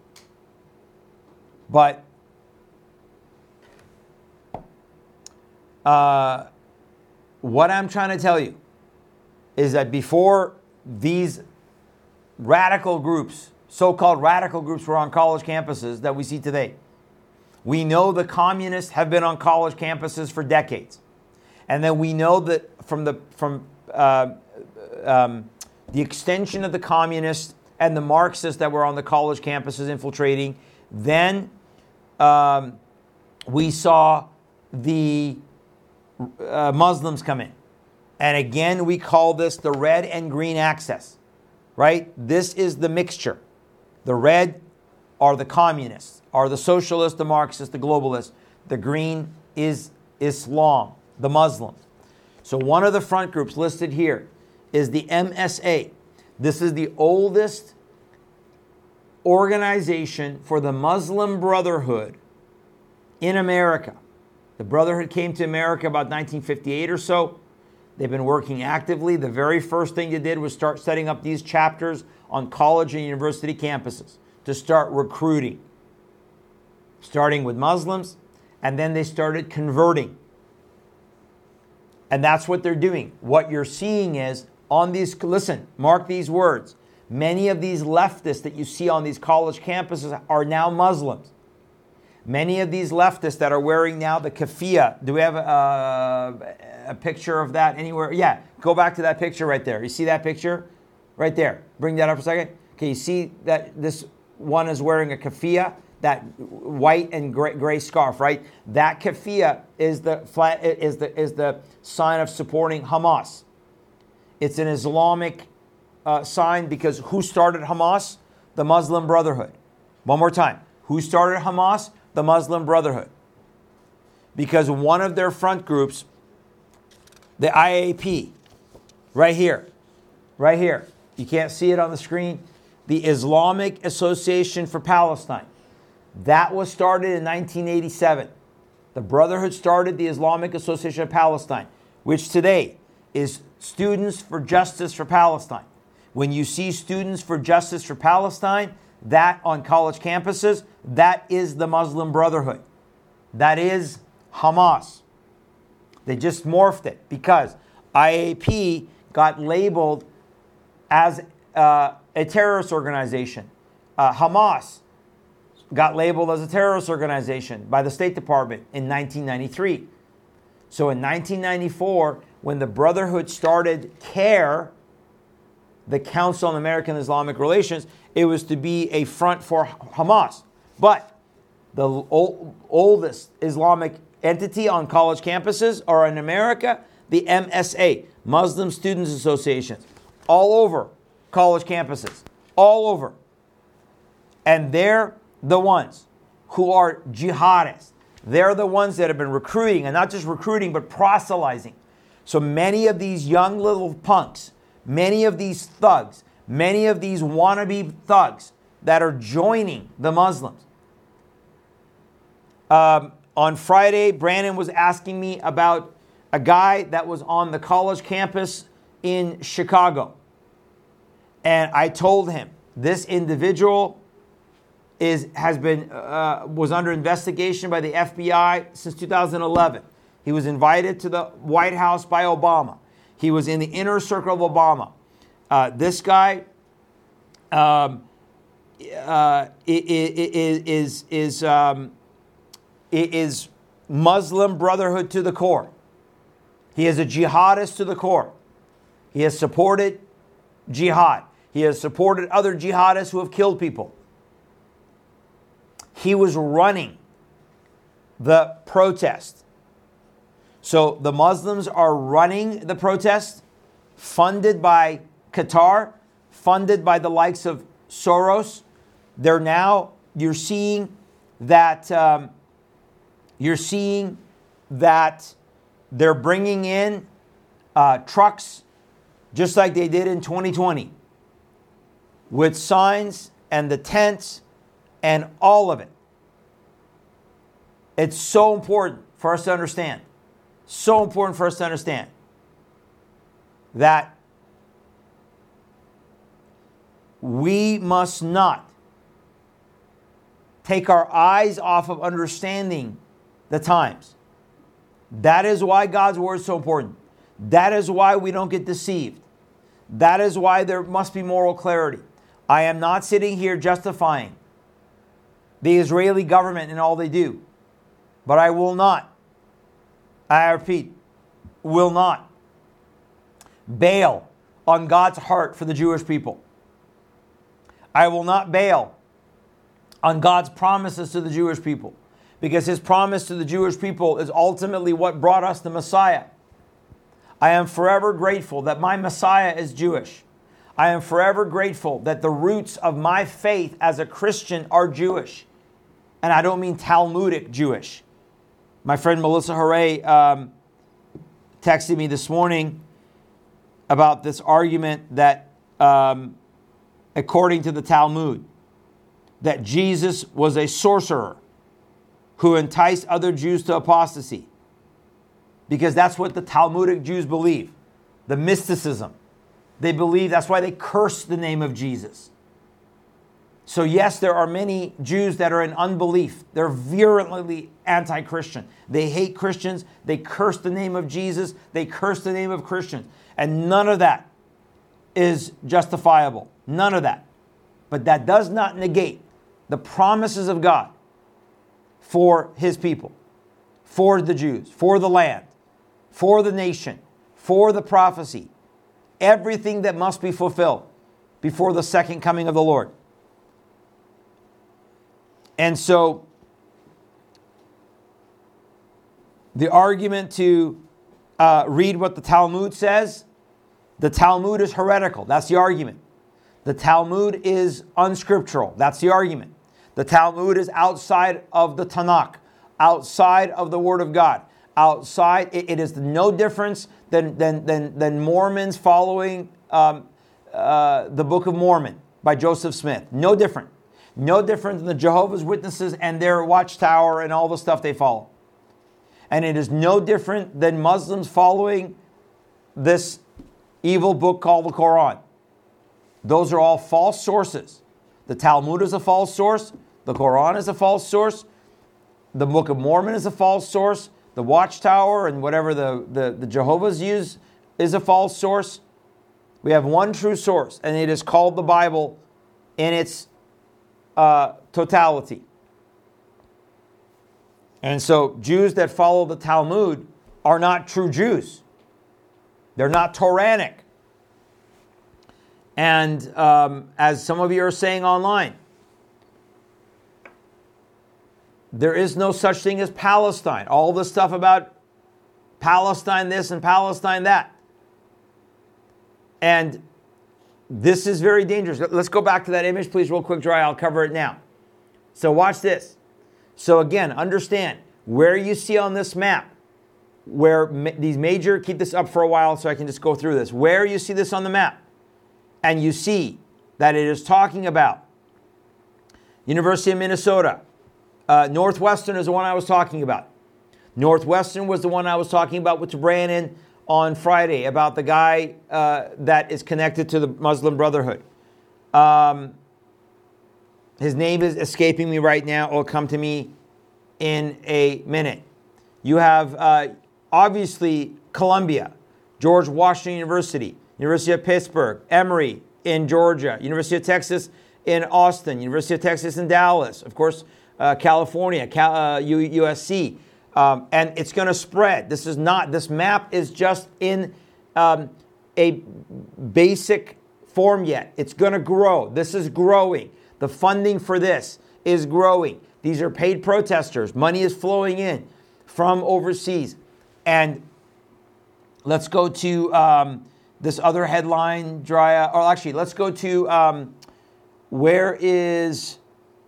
Speaker 1: But uh, what I'm trying to tell you is that before these radical groups, so-called radical groups, were on college campuses that we see today, we know the communists have been on college campuses for decades. And then we know that from the from uh, um, the extension of the communists and the Marxists that were on the college campuses infiltrating, then um, we saw the uh, Muslims come in. And again, we call this the red and green axis, right? This is the mixture. The red are the communists, are the socialists, the Marxists, the globalists. The green is Islam, the Muslims. So one of the front groups listed here is the M S A. This is the oldest organization for the Muslim Brotherhood in America. The Brotherhood came to America about nineteen fifty-eight or so. They've been working actively. The very first thing they did was start setting up these chapters on college and university campuses to start recruiting, starting with Muslims, and then they started converting. And that's what they're doing. What you're seeing is on these, listen, mark these words. Many of these leftists that you see on these college campuses are now Muslims. Many of these leftists that are wearing now the keffiyeh. Do we have a, a picture of that anywhere? Yeah, go back to that picture right there. You see that picture? Right there. Bring that up for a second. Okay, you see that this one is wearing a keffiyeh, that white and gray, gray scarf, right? That keffiyeh is the flat is the is the sign of supporting Hamas. It's an Islamic uh, sign because who started Hamas? The Muslim Brotherhood. One more time. Who started Hamas? The Muslim Brotherhood. Because one of their front groups, the I A P, right here, right here. You can't see it on the screen. The Islamic Association for Palestine. That was started in nineteen eighty-seven. The Brotherhood started the Islamic Association of Palestine, which today is Students for Justice for Palestine. When you see Students for Justice for Palestine, that on college campuses, that is the Muslim Brotherhood. That is Hamas. They just morphed it because I A P got labeled as uh, a terrorist organization. Uh, Hamas got labeled as a terrorist organization by the State Department in nineteen ninety-three. So in nineteen ninety-four, when the Brotherhood started CARE, the Council on American Islamic Relations, it was to be a front for Hamas. But the old, oldest Islamic entity on college campuses are in America, the M S A, Muslim Students Associations, all over college campuses, all over. And they're the ones who are jihadists. They're the ones that have been recruiting, and not just recruiting, but proselytizing. So many of these young little punks, many of these thugs, many of these wannabe thugs that are joining the Muslims. Um, on Friday, Brandon was asking me about a guy that was on the college campus in Chicago. And I told him this individual is has been uh, was under investigation by the F B I since two thousand eleven. He was invited to the White House by Obama. He was in the inner circle of Obama. Uh, this guy um, uh, is is is, um, is Muslim Brotherhood to the core. He is a jihadist to the core. He has supported jihad. He has supported other jihadists who have killed people. He was running the protest. So the Muslims are running the protest, funded by Qatar, funded by the likes of Soros. They're now, you're seeing that, um, you're seeing that they're bringing in uh, trucks just like they did in twenty twenty with signs and the tents and all of it. It's so important for us to understand. So important for us to understand that we must not take our eyes off of understanding the times. That is why God's word is so important. That is why we don't get deceived. That is why there must be moral clarity. I am not sitting here justifying the Israeli government and all they do. But I will not, I repeat, will not bail on God's heart for the Jewish people. I will not bail on God's promises to the Jewish people, because his promise to the Jewish people is ultimately what brought us the Messiah. I am forever grateful that my Messiah is Jewish. I am forever grateful that the roots of my faith as a Christian are Jewish. And I don't mean Talmudic Jewish. My friend Melissa Hooray um, texted me this morning about this argument that, um, according to the Talmud, that Jesus was a sorcerer who enticed other Jews to apostasy. Because that's what the Talmudic Jews believe. The mysticism. They believe that's why they curse the name of Jesus. So yes, there are many Jews that are in unbelief. They're virulently anti-Christian. They hate Christians. They curse the name of Jesus. They curse the name of Christians. And none of that is justifiable. None of that. But that does not negate the promises of God for his people, for the Jews, for the land, for the nation, for the prophecy. Everything that must be fulfilled before the second coming of the Lord. And so, the argument to uh, read what the Talmud says, the Talmud is heretical. That's the argument. The Talmud is unscriptural. That's the argument. The Talmud is outside of the Tanakh, outside of the Word of God, outside. It, it is no difference than, than, than, than Mormons following um, uh, the Book of Mormon by Joseph Smith. No different. No different than the Jehovah's Witnesses and their watchtower and all the stuff they follow. And it is no different than Muslims following this evil book called the Quran. Those are all false sources. The Talmud is a false source. The Quran is a false source. The Book of Mormon is a false source. The watchtower and whatever the, the, the Jehovah's use is a false source. We have one true source, and it is called the Bible in its Uh, totality. And so Jews that follow the Talmud are not true Jews. They're not Toranic. And um, as some of you are saying online, there is no such thing as Palestine. All this stuff about Palestine this and Palestine that. And this is very dangerous. Let's go back to that image, please, real quick, Dry. I'll cover it now. So watch this. So again, understand, where you see on this map where ma- these major, keep this up for a while so I can just go through this. Where you see this on the map, and you see that it is talking about University of Minnesota. Uh, Northwestern is the one I was talking about. Northwestern was the one I was talking about with Brandon on Friday about the guy uh, that is connected to the Muslim Brotherhood. Um, his name is escaping me right now. It'll come to me in a minute. You have uh, obviously Columbia, George Washington University, University of Pittsburgh, Emory in Georgia, University of Texas in Austin, University of Texas in Dallas, of course, uh, California, Cal, uh, U S C. Um, and it's going to spread. This is not, this map is just in um, a basic form yet. It's going to grow. This is growing. The funding for this is growing. These are paid protesters. Money is flowing in from overseas. And let's go to um, this other headline, Drya, or actually, let's go to um, where is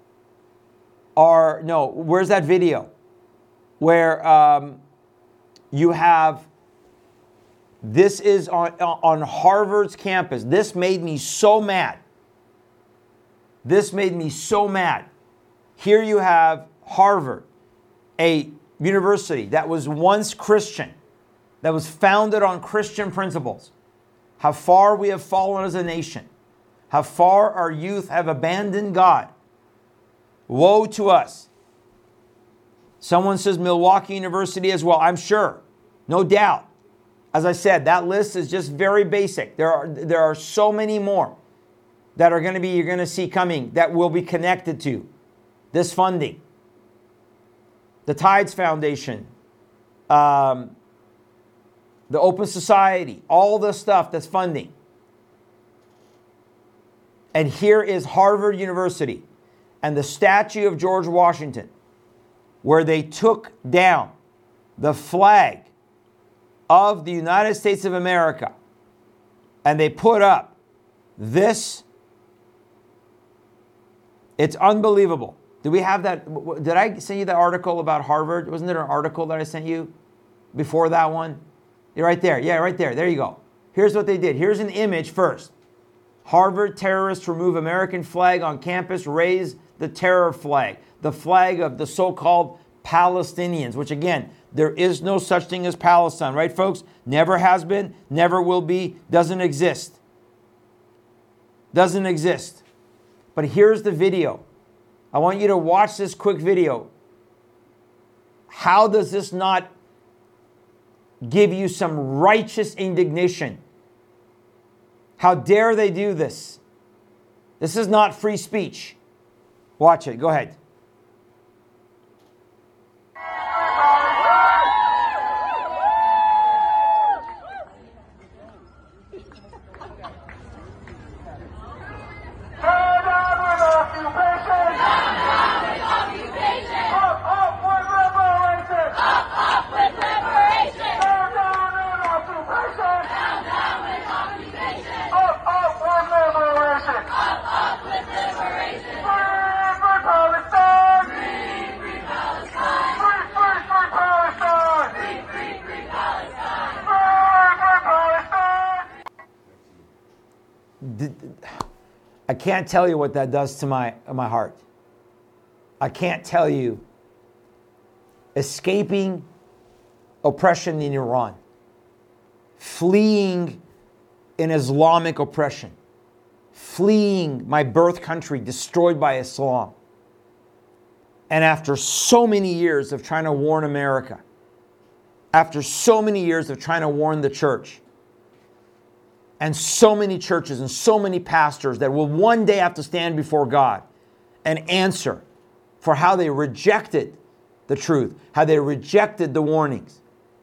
Speaker 1: our, no, where's that video? Where um, you have, this is on, on Harvard's campus. This made me so mad. This made me so mad. Here you have Harvard, a university that was once Christian, that was founded on Christian principles. How far we have fallen as a nation. How far our youth have abandoned God. Woe to us. Someone says Milwaukee University as well. I'm sure. No doubt. As I said, that list is just very basic. There are, there are so many more that are going to be, you're going to see coming that will be connected to this funding. The Tides Foundation, um, the Open Society, all the stuff that's funding. And here is Harvard University and the statue of George Washington, where they took down the flag of the United States of America and they put up this. It's unbelievable. Did we have that? Did I send you that article about Harvard? Wasn't there an article that I sent you before that one? You're right there. Yeah, right there. There you go. Here's what they did. Here's an image first. Harvard terrorists remove American flag on campus, raise the terror flag, the flag of the so-called Palestinians, which again, there is no such thing as Palestine, right, folks? Never has been, never will be, doesn't exist. Doesn't exist. But here's the video. I want you to watch this quick video. How does this not give you some righteous indignation? How dare they do this? This is not free speech. Watch it. Go ahead. I can't tell you what that does to my, my heart. I can't tell you. Escaping oppression in Iran, fleeing in Islamic oppression, fleeing my birth country destroyed by Islam. And after so many years of trying to warn America, after so many years of trying to warn the church, and so many churches and so many pastors that will one day have to stand before God and answer for how they rejected the truth, how they rejected the warnings.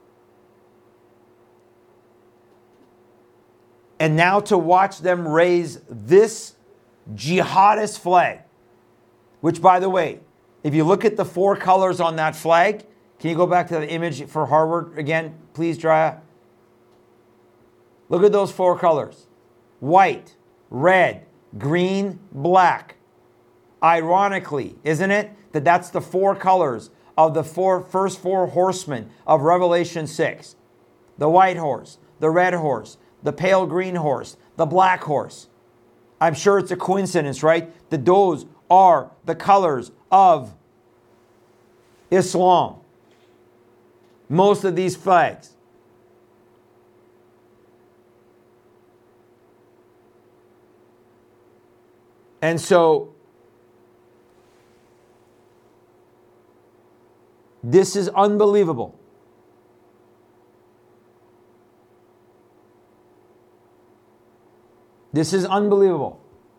Speaker 1: And now to watch them raise this jihadist flag, which, by the way, if you look at the four colors on that flag, can you go back to the image for Harvard again, please, Drya? Look at those four colors. White, red, green, black. Ironically, isn't it, that that's the four colors of the four, first four horsemen of Revelation six. The white horse, the red horse, the pale green horse, the black horse. I'm sure it's a coincidence, right? That those are the colors of Islam. Most of these flags. And so, this is unbelievable. This is unbelievable.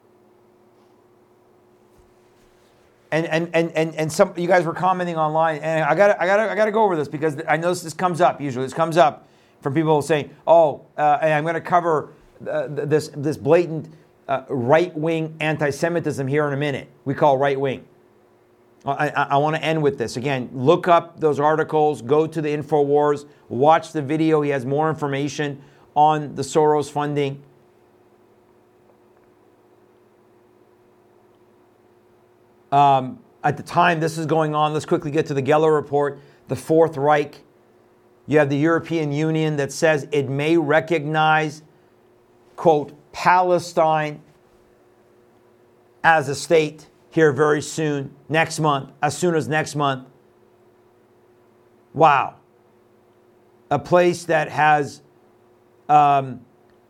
Speaker 1: And and and and, and some you guys were commenting online, and I got I got I got to go over this because I know this, this comes up usually. This comes up from people saying, "Oh, uh, and I'm going to cover uh, this this blatant uh, right-wing anti-Semitism here in a minute." We call right-wing. I, I, I want to end with this again. Look up those articles. Go to the InfoWars. Watch the video. He has more information on the Soros funding. Um, at the time this is going on, let's quickly get to the Geller report, the Fourth Reich. You have the European Union that says it may recognize, quote, Palestine as a state here very soon, next month, as soon as next month. Wow. A place that has um,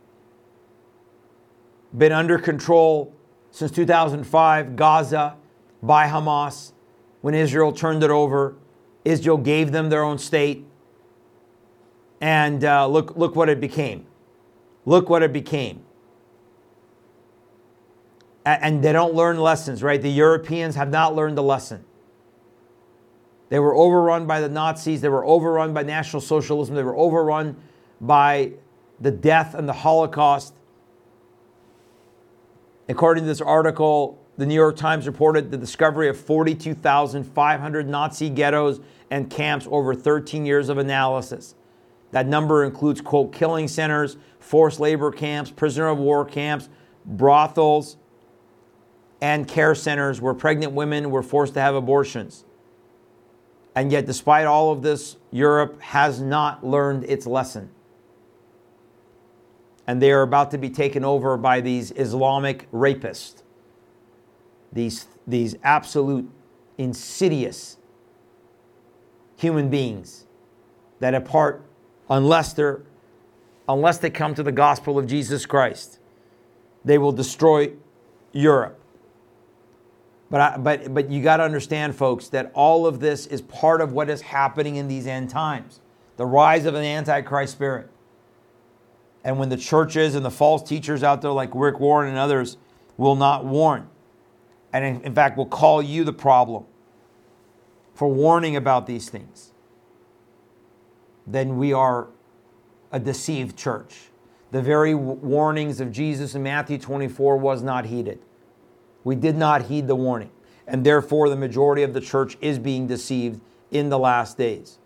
Speaker 1: been under control since two thousand five, Gaza, by Hamas. When Israel turned it over, Israel gave them their own state. And uh, look, look what it became. Look what it became. A- and they don't learn lessons, right? The Europeans have not learned the lesson. They were overrun by the Nazis. They were overrun by National Socialism. They were overrun by the death and the Holocaust. According to this article, the New York Times reported the discovery of forty-two thousand five hundred Nazi ghettos and camps over thirteen years of analysis. That number includes, quote, killing centers, forced labor camps, prisoner of war camps, brothels, and care centers where pregnant women were forced to have abortions. And yet, despite all of this, Europe has not learned its lesson. And they are about to be taken over by these Islamic rapists. These, these absolute insidious human beings that apart, unless they're, unless they come to the gospel of Jesus Christ, they will destroy Europe. But I, but but you got to understand, folks, that all of this is part of what is happening in these end times, the rise of an antichrist spirit. And when the churches and the false teachers out there like Rick Warren and others will not warn, and in, in fact will call you the problem for warning about these things, then we are a deceived church. The very w- warnings of Jesus in Matthew twenty-four was not heeded. We did not heed the warning. And therefore, the majority of the church is being deceived in the last days.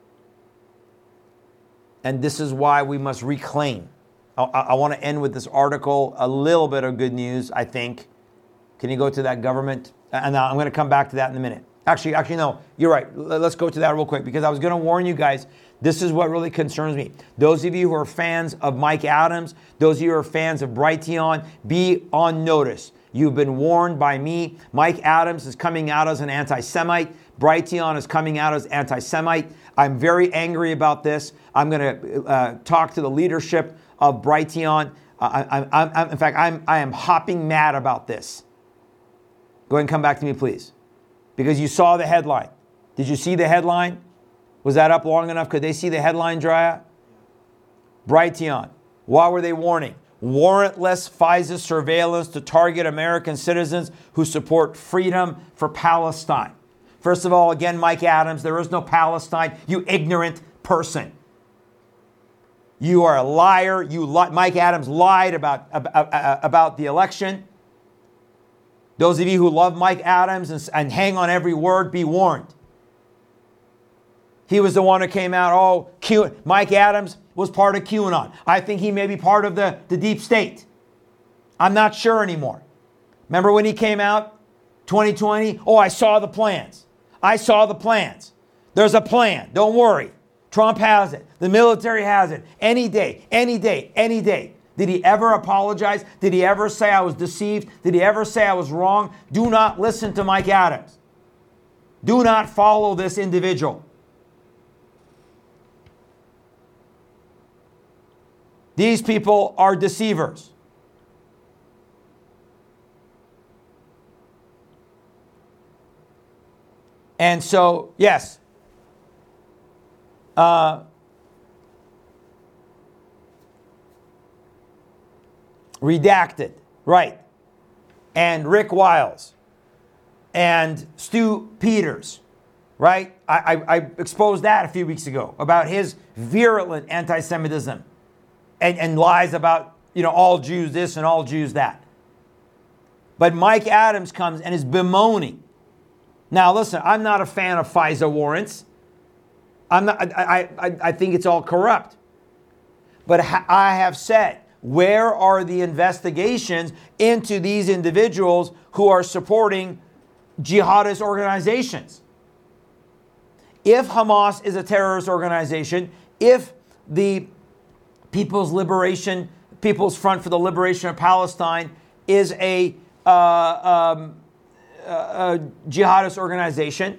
Speaker 1: And this is why we must reclaim. I, I want to end with this article, a little bit of good news, I think. Can you go to that government? And I'm going to come back to that in a minute. Actually, actually, no, you're right. Let's go to that real quick because I was going to warn you guys. This is what really concerns me. Those of you who are fans of Mike Adams, those of you who are fans of Brighteon, be on notice. You've been warned by me. Mike Adams is coming out as an anti-Semite. Brighteon is coming out as anti-Semite. I'm very angry about this. I'm going to uh, talk to the leadership of Brighteon. Uh, I, I, I, in fact, I'm, I am hopping mad about this. Go ahead and come back to me, please. Because you saw the headline. Did you see the headline? Was that up long enough? Could they see the headline, Drya? Brighteon. Why were they warning? Warrantless FISA surveillance to target American citizens who support freedom for Palestine. First of all, again, Mike Adams, there is no Palestine, you ignorant person. You are a liar. You li- Mike Adams lied about, about, about the election. Those of you who love Mike Adams and, and hang on every word, be warned. He was the one who came out, oh, Q, Mike Adams was part of QAnon. I think he may be part of the, the deep state. I'm not sure anymore. Remember when he came out, twenty twenty? Oh, I saw the plans. I saw the plans. There's a plan. Don't worry. Trump has it. The military has it. Any day, any day, any day. Did he ever apologize? Did he ever say I was deceived? Did he ever say I was wrong? Do not listen to Mike Adams. Do not follow this individual. These people are deceivers. And so, yes, uh, redacted, right, and Rick Wiles, and Stu Peters, right? I, I, I exposed that a few weeks ago about his virulent anti-Semitism and, and lies about, you know, all Jews this and all Jews that. But Mike Adams comes and is bemoaning. Now, listen, I'm not a fan of FISA warrants. I'm not, I, I, I think it's all corrupt. But I have said, where are the investigations into these individuals who are supporting jihadist organizations? If Hamas is a terrorist organization, if the People's Liberation, People's Front for the Liberation of Palestine is a, uh, um, a jihadist organization,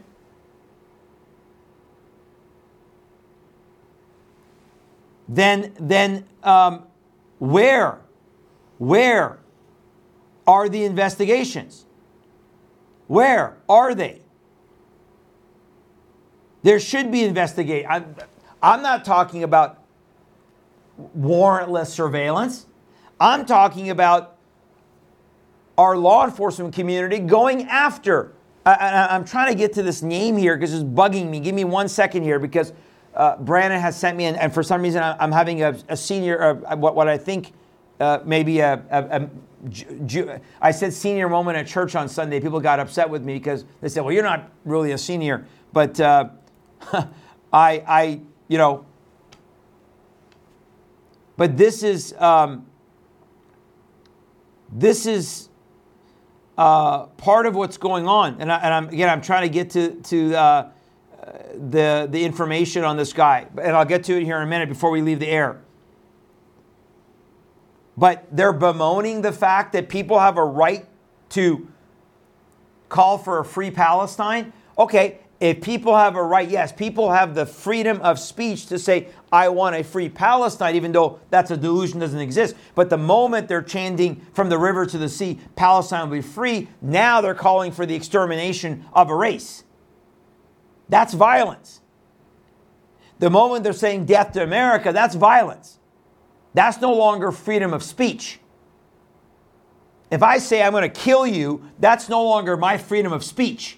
Speaker 1: then, then um, where, where are the investigations? Where are they? There should be investigation. I'm, I'm not talking about warrantless surveillance. I'm talking about our law enforcement community going after. I, I, I'm trying to get to this name here because it's bugging me. Give me one second here because uh, Brandon has sent me, and, and for some reason I, I'm having a, a senior, uh, what, what I think uh, maybe a, a, a Ju- I said senior moment at church on Sunday. People got upset with me because they said, well, you're not really a senior. But uh, I, I, you know, but this is, um, this is uh, part of what's going on. And, I, and I'm, again, I'm trying to get to, to uh, the, the information on this guy. And I'll get to it here in a minute before we leave the air. But they're bemoaning the fact that people have a right to call for a free Palestine. Okay, if people have a right, yes, people have the freedom of speech to say, I want a free Palestine, even though that's a delusion, doesn't exist. But the moment they're chanting from the river to the sea, Palestine will be free, now they're calling for the extermination of a race. That's violence. The moment they're saying death to America, that's violence. That's no longer freedom of speech. If I say I'm going to kill you, that's no longer my freedom of speech.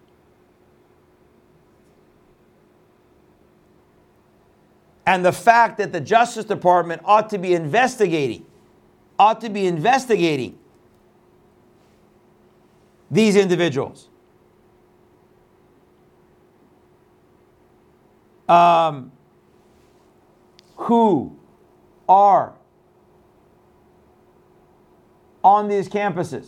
Speaker 1: And the fact that the Justice Department ought to be investigating, ought to be investigating these individuals. Um, who are on these campuses,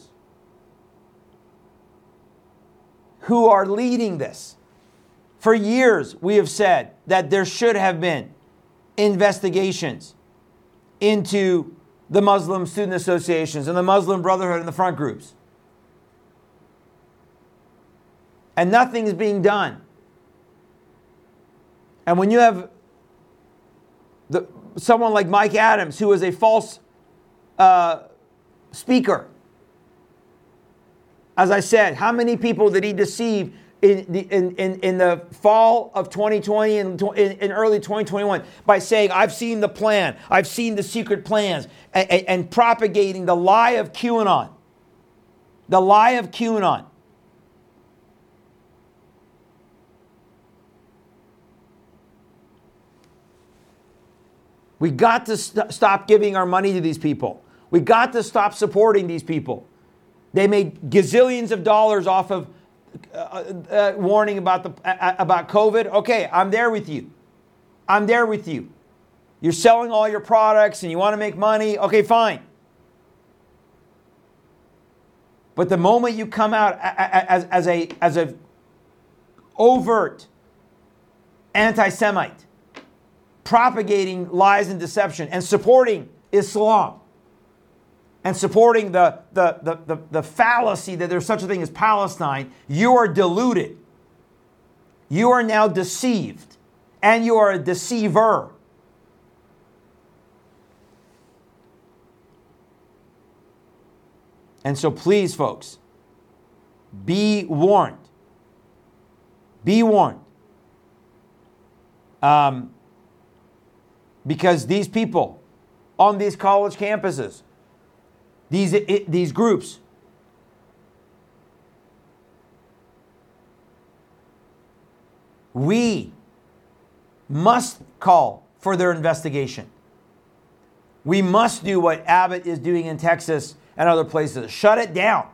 Speaker 1: who are leading this. For years, we have said that there should have been investigations into the Muslim student associations and the Muslim Brotherhood and the front groups. And nothing is being done. And when you have the someone like Mike Adams, who is a false uh, speaker. As I said, how many people did he deceive in the, in, in, in the fall of twenty twenty and in, in early twenty twenty-one by saying, I've seen the plan, I've seen the secret plans, and, and, and propagating the lie of QAnon. The lie of QAnon. We got to st- stop giving our money to these people. We got to stop supporting these people. They made gazillions of dollars off of uh, uh, warning about the uh, about COVID. Okay, I'm there with you. I'm there with you. You're selling all your products and you want to make money. Okay, fine. But the moment you come out as, as a as a overt anti-Semite, propagating lies and deception, and supporting Islam, and supporting the, the, the, the, the fallacy that there's such a thing as Palestine, you are deluded. You are now deceived, and you are a deceiver. And so please, folks, be warned. Be warned. Um, because these people on these college campuses, these, it, these groups, we must call for their investigation. We must do what Abbott is doing in Texas and other places. Shut it down.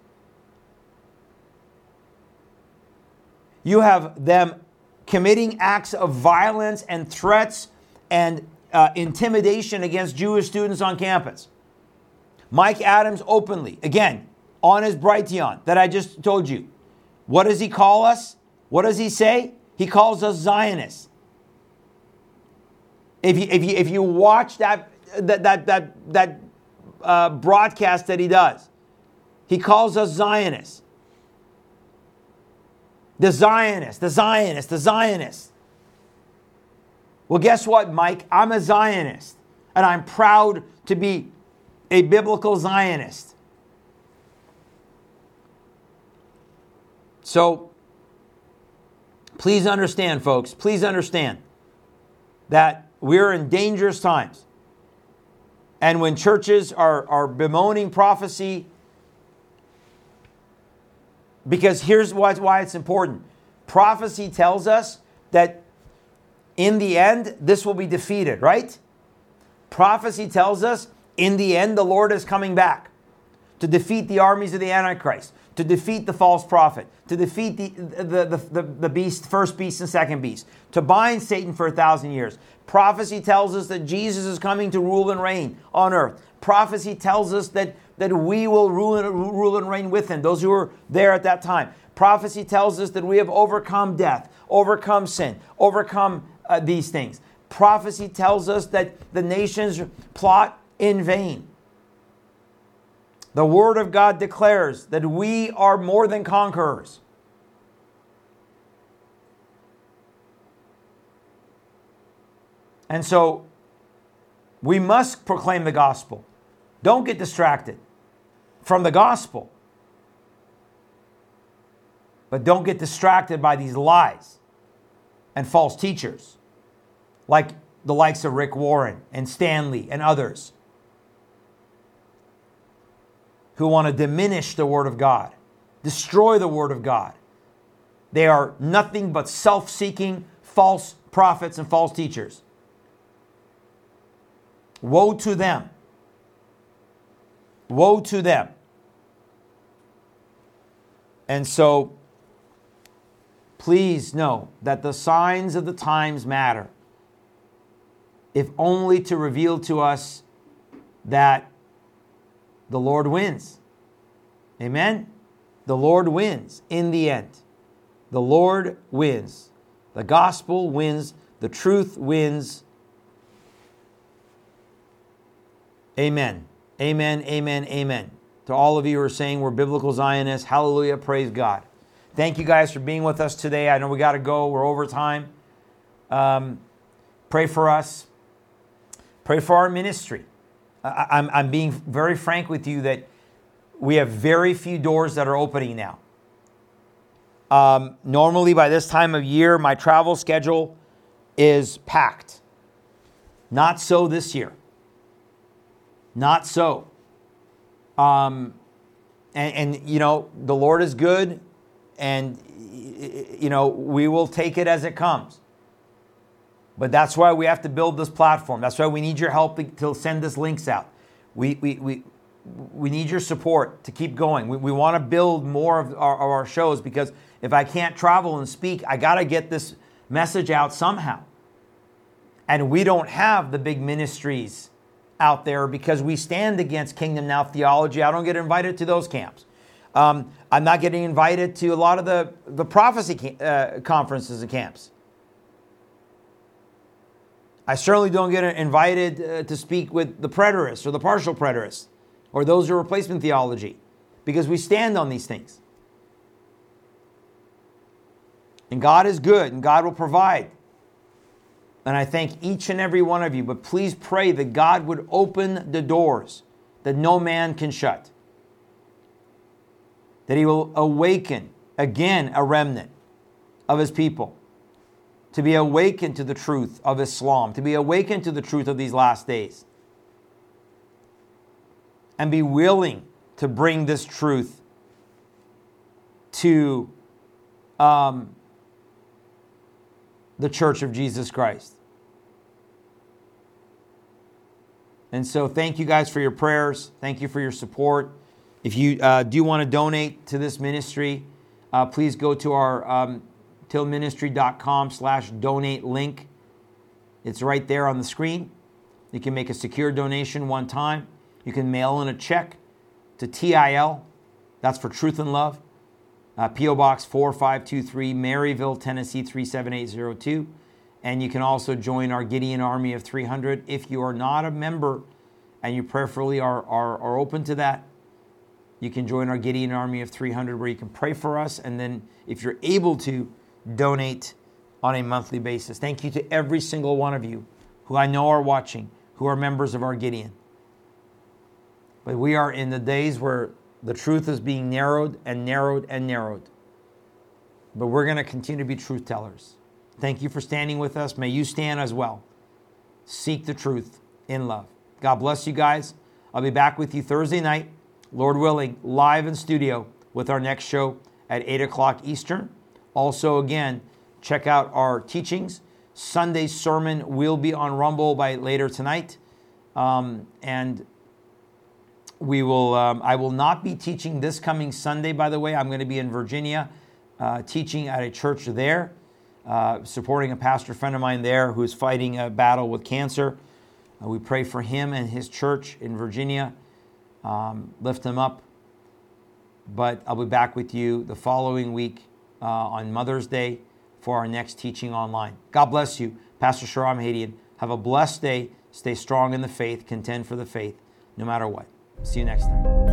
Speaker 1: You have them committing acts of violence and threats and uh, intimidation against Jewish students on campus. Mike Adams openly, again, on his Brighteon that I just told you. What does he call us? What does he say? He calls us Zionists. If you, if you, if you watch that, that, that, that, that uh, broadcast that he does, he calls us Zionists. The Zionists, the Zionists, the Zionists. Well, guess what, Mike? I'm a Zionist, and I'm proud to be a biblical Zionist. So, please understand, folks, please understand that we're in dangerous times. And when churches are, are bemoaning prophecy, because here's why, why it's important. Prophecy tells us that in the end, this will be defeated, right? Prophecy tells us in the end, the Lord is coming back to defeat the armies of the Antichrist, to defeat the false prophet, to defeat the, the, the, the, the beast, first beast and second beast, to bind Satan for a thousand years. Prophecy tells us that Jesus is coming to rule and reign on earth. Prophecy tells us that, that we will rule and, rule and reign with him, those who were there at that time. Prophecy tells us that we have overcome death, overcome sin, overcome uh, these things. Prophecy tells us that the nations plot in vain. The Word of God declares that we are more than conquerors. And so, we must proclaim the gospel. Don't get distracted from the gospel. But don't get distracted by these lies and false teachers, like the likes of Rick Warren and Stanley and others, who want to diminish the Word of God, destroy the Word of God. They are nothing but self-seeking false prophets and false teachers. Woe to them. Woe to them. And so, please know that the signs of the times matter, if only to reveal to us that the Lord wins. Amen? The Lord wins in the end. The Lord wins. The gospel wins. The truth wins. Amen. Amen, amen, amen. To all of you who are saying we're biblical Zionists, hallelujah, praise God. Thank you guys for being with us today. I know we got to go. We're over time. Um, pray for us. Pray for our ministry. I, I'm, I'm being very frank with you that we have very few doors that are opening now. Um, normally by this time of year, my travel schedule is packed. Not so this year. Not so. Um, and, and, you know, the Lord is good, and, you know, we will take it as it comes. But that's why we have to build this platform. That's why we need your help to send this links out. We, we, we, we need your support to keep going. We, we want to build more of our, of our shows, because if I can't travel and speak, I got to get this message out somehow. And we don't have the big ministries out there because we stand against Kingdom Now theology. I don't get invited to those camps. Um, I'm not getting invited to a lot of the, the prophecy uh, conferences and camps. I certainly don't get invited uh, to speak with the preterists or the partial preterists or those who are replacement theology, because we stand on these things. And God is good, and God will provide. And I thank each and every one of you, but please pray that God would open the doors that no man can shut. That He will awaken again a remnant of His people to be awakened to the truth of Islam, to be awakened to the truth of these last days, and be willing to bring this truth to um, the Church of Jesus Christ. And so thank you guys for your prayers. Thank you for your support. If you uh, do want to donate to this ministry, uh, please go to our um, tillministry.com slash donate link. It's right there on the screen. You can make a secure donation one time. You can mail in a check to T I L. That's for Truth and Love. Uh, P O Box four five two three, Maryville, Tennessee three seven eight zero two. And you can also join our Gideon Army of three hundred. If you are not a member and you prayerfully are, are, are open to that, you can join our Gideon Army of three hundred, where you can pray for us. And then if you're able to, donate on a monthly basis. Thank you to every single one of you who I know are watching, who are members of our Gideon. But we are in the days where the truth is being narrowed and narrowed and narrowed. But we're going to continue to be truth tellers. Thank you for standing with us. May you stand as well. Seek the truth in love. God bless you guys. I'll be back with you Thursday night, Lord willing, live in studio with our next show at eight o'clock Eastern. Also, again, check out our teachings. Sunday's sermon will be on Rumble by later tonight. Um, and we will. Um, I will not be teaching this coming Sunday, by the way. I'm going to be in Virginia uh, teaching at a church there, uh, supporting a pastor friend of mine there who is fighting a battle with cancer. Uh, we pray for him and his church in Virginia. Um, lift him up. But I'll be back with you the following week Uh, on Mother's Day for our next teaching online. God bless you. Pastor Shahram Hadian. Have a blessed day. Stay strong in the faith. Contend for the faith, no matter what. See you next time.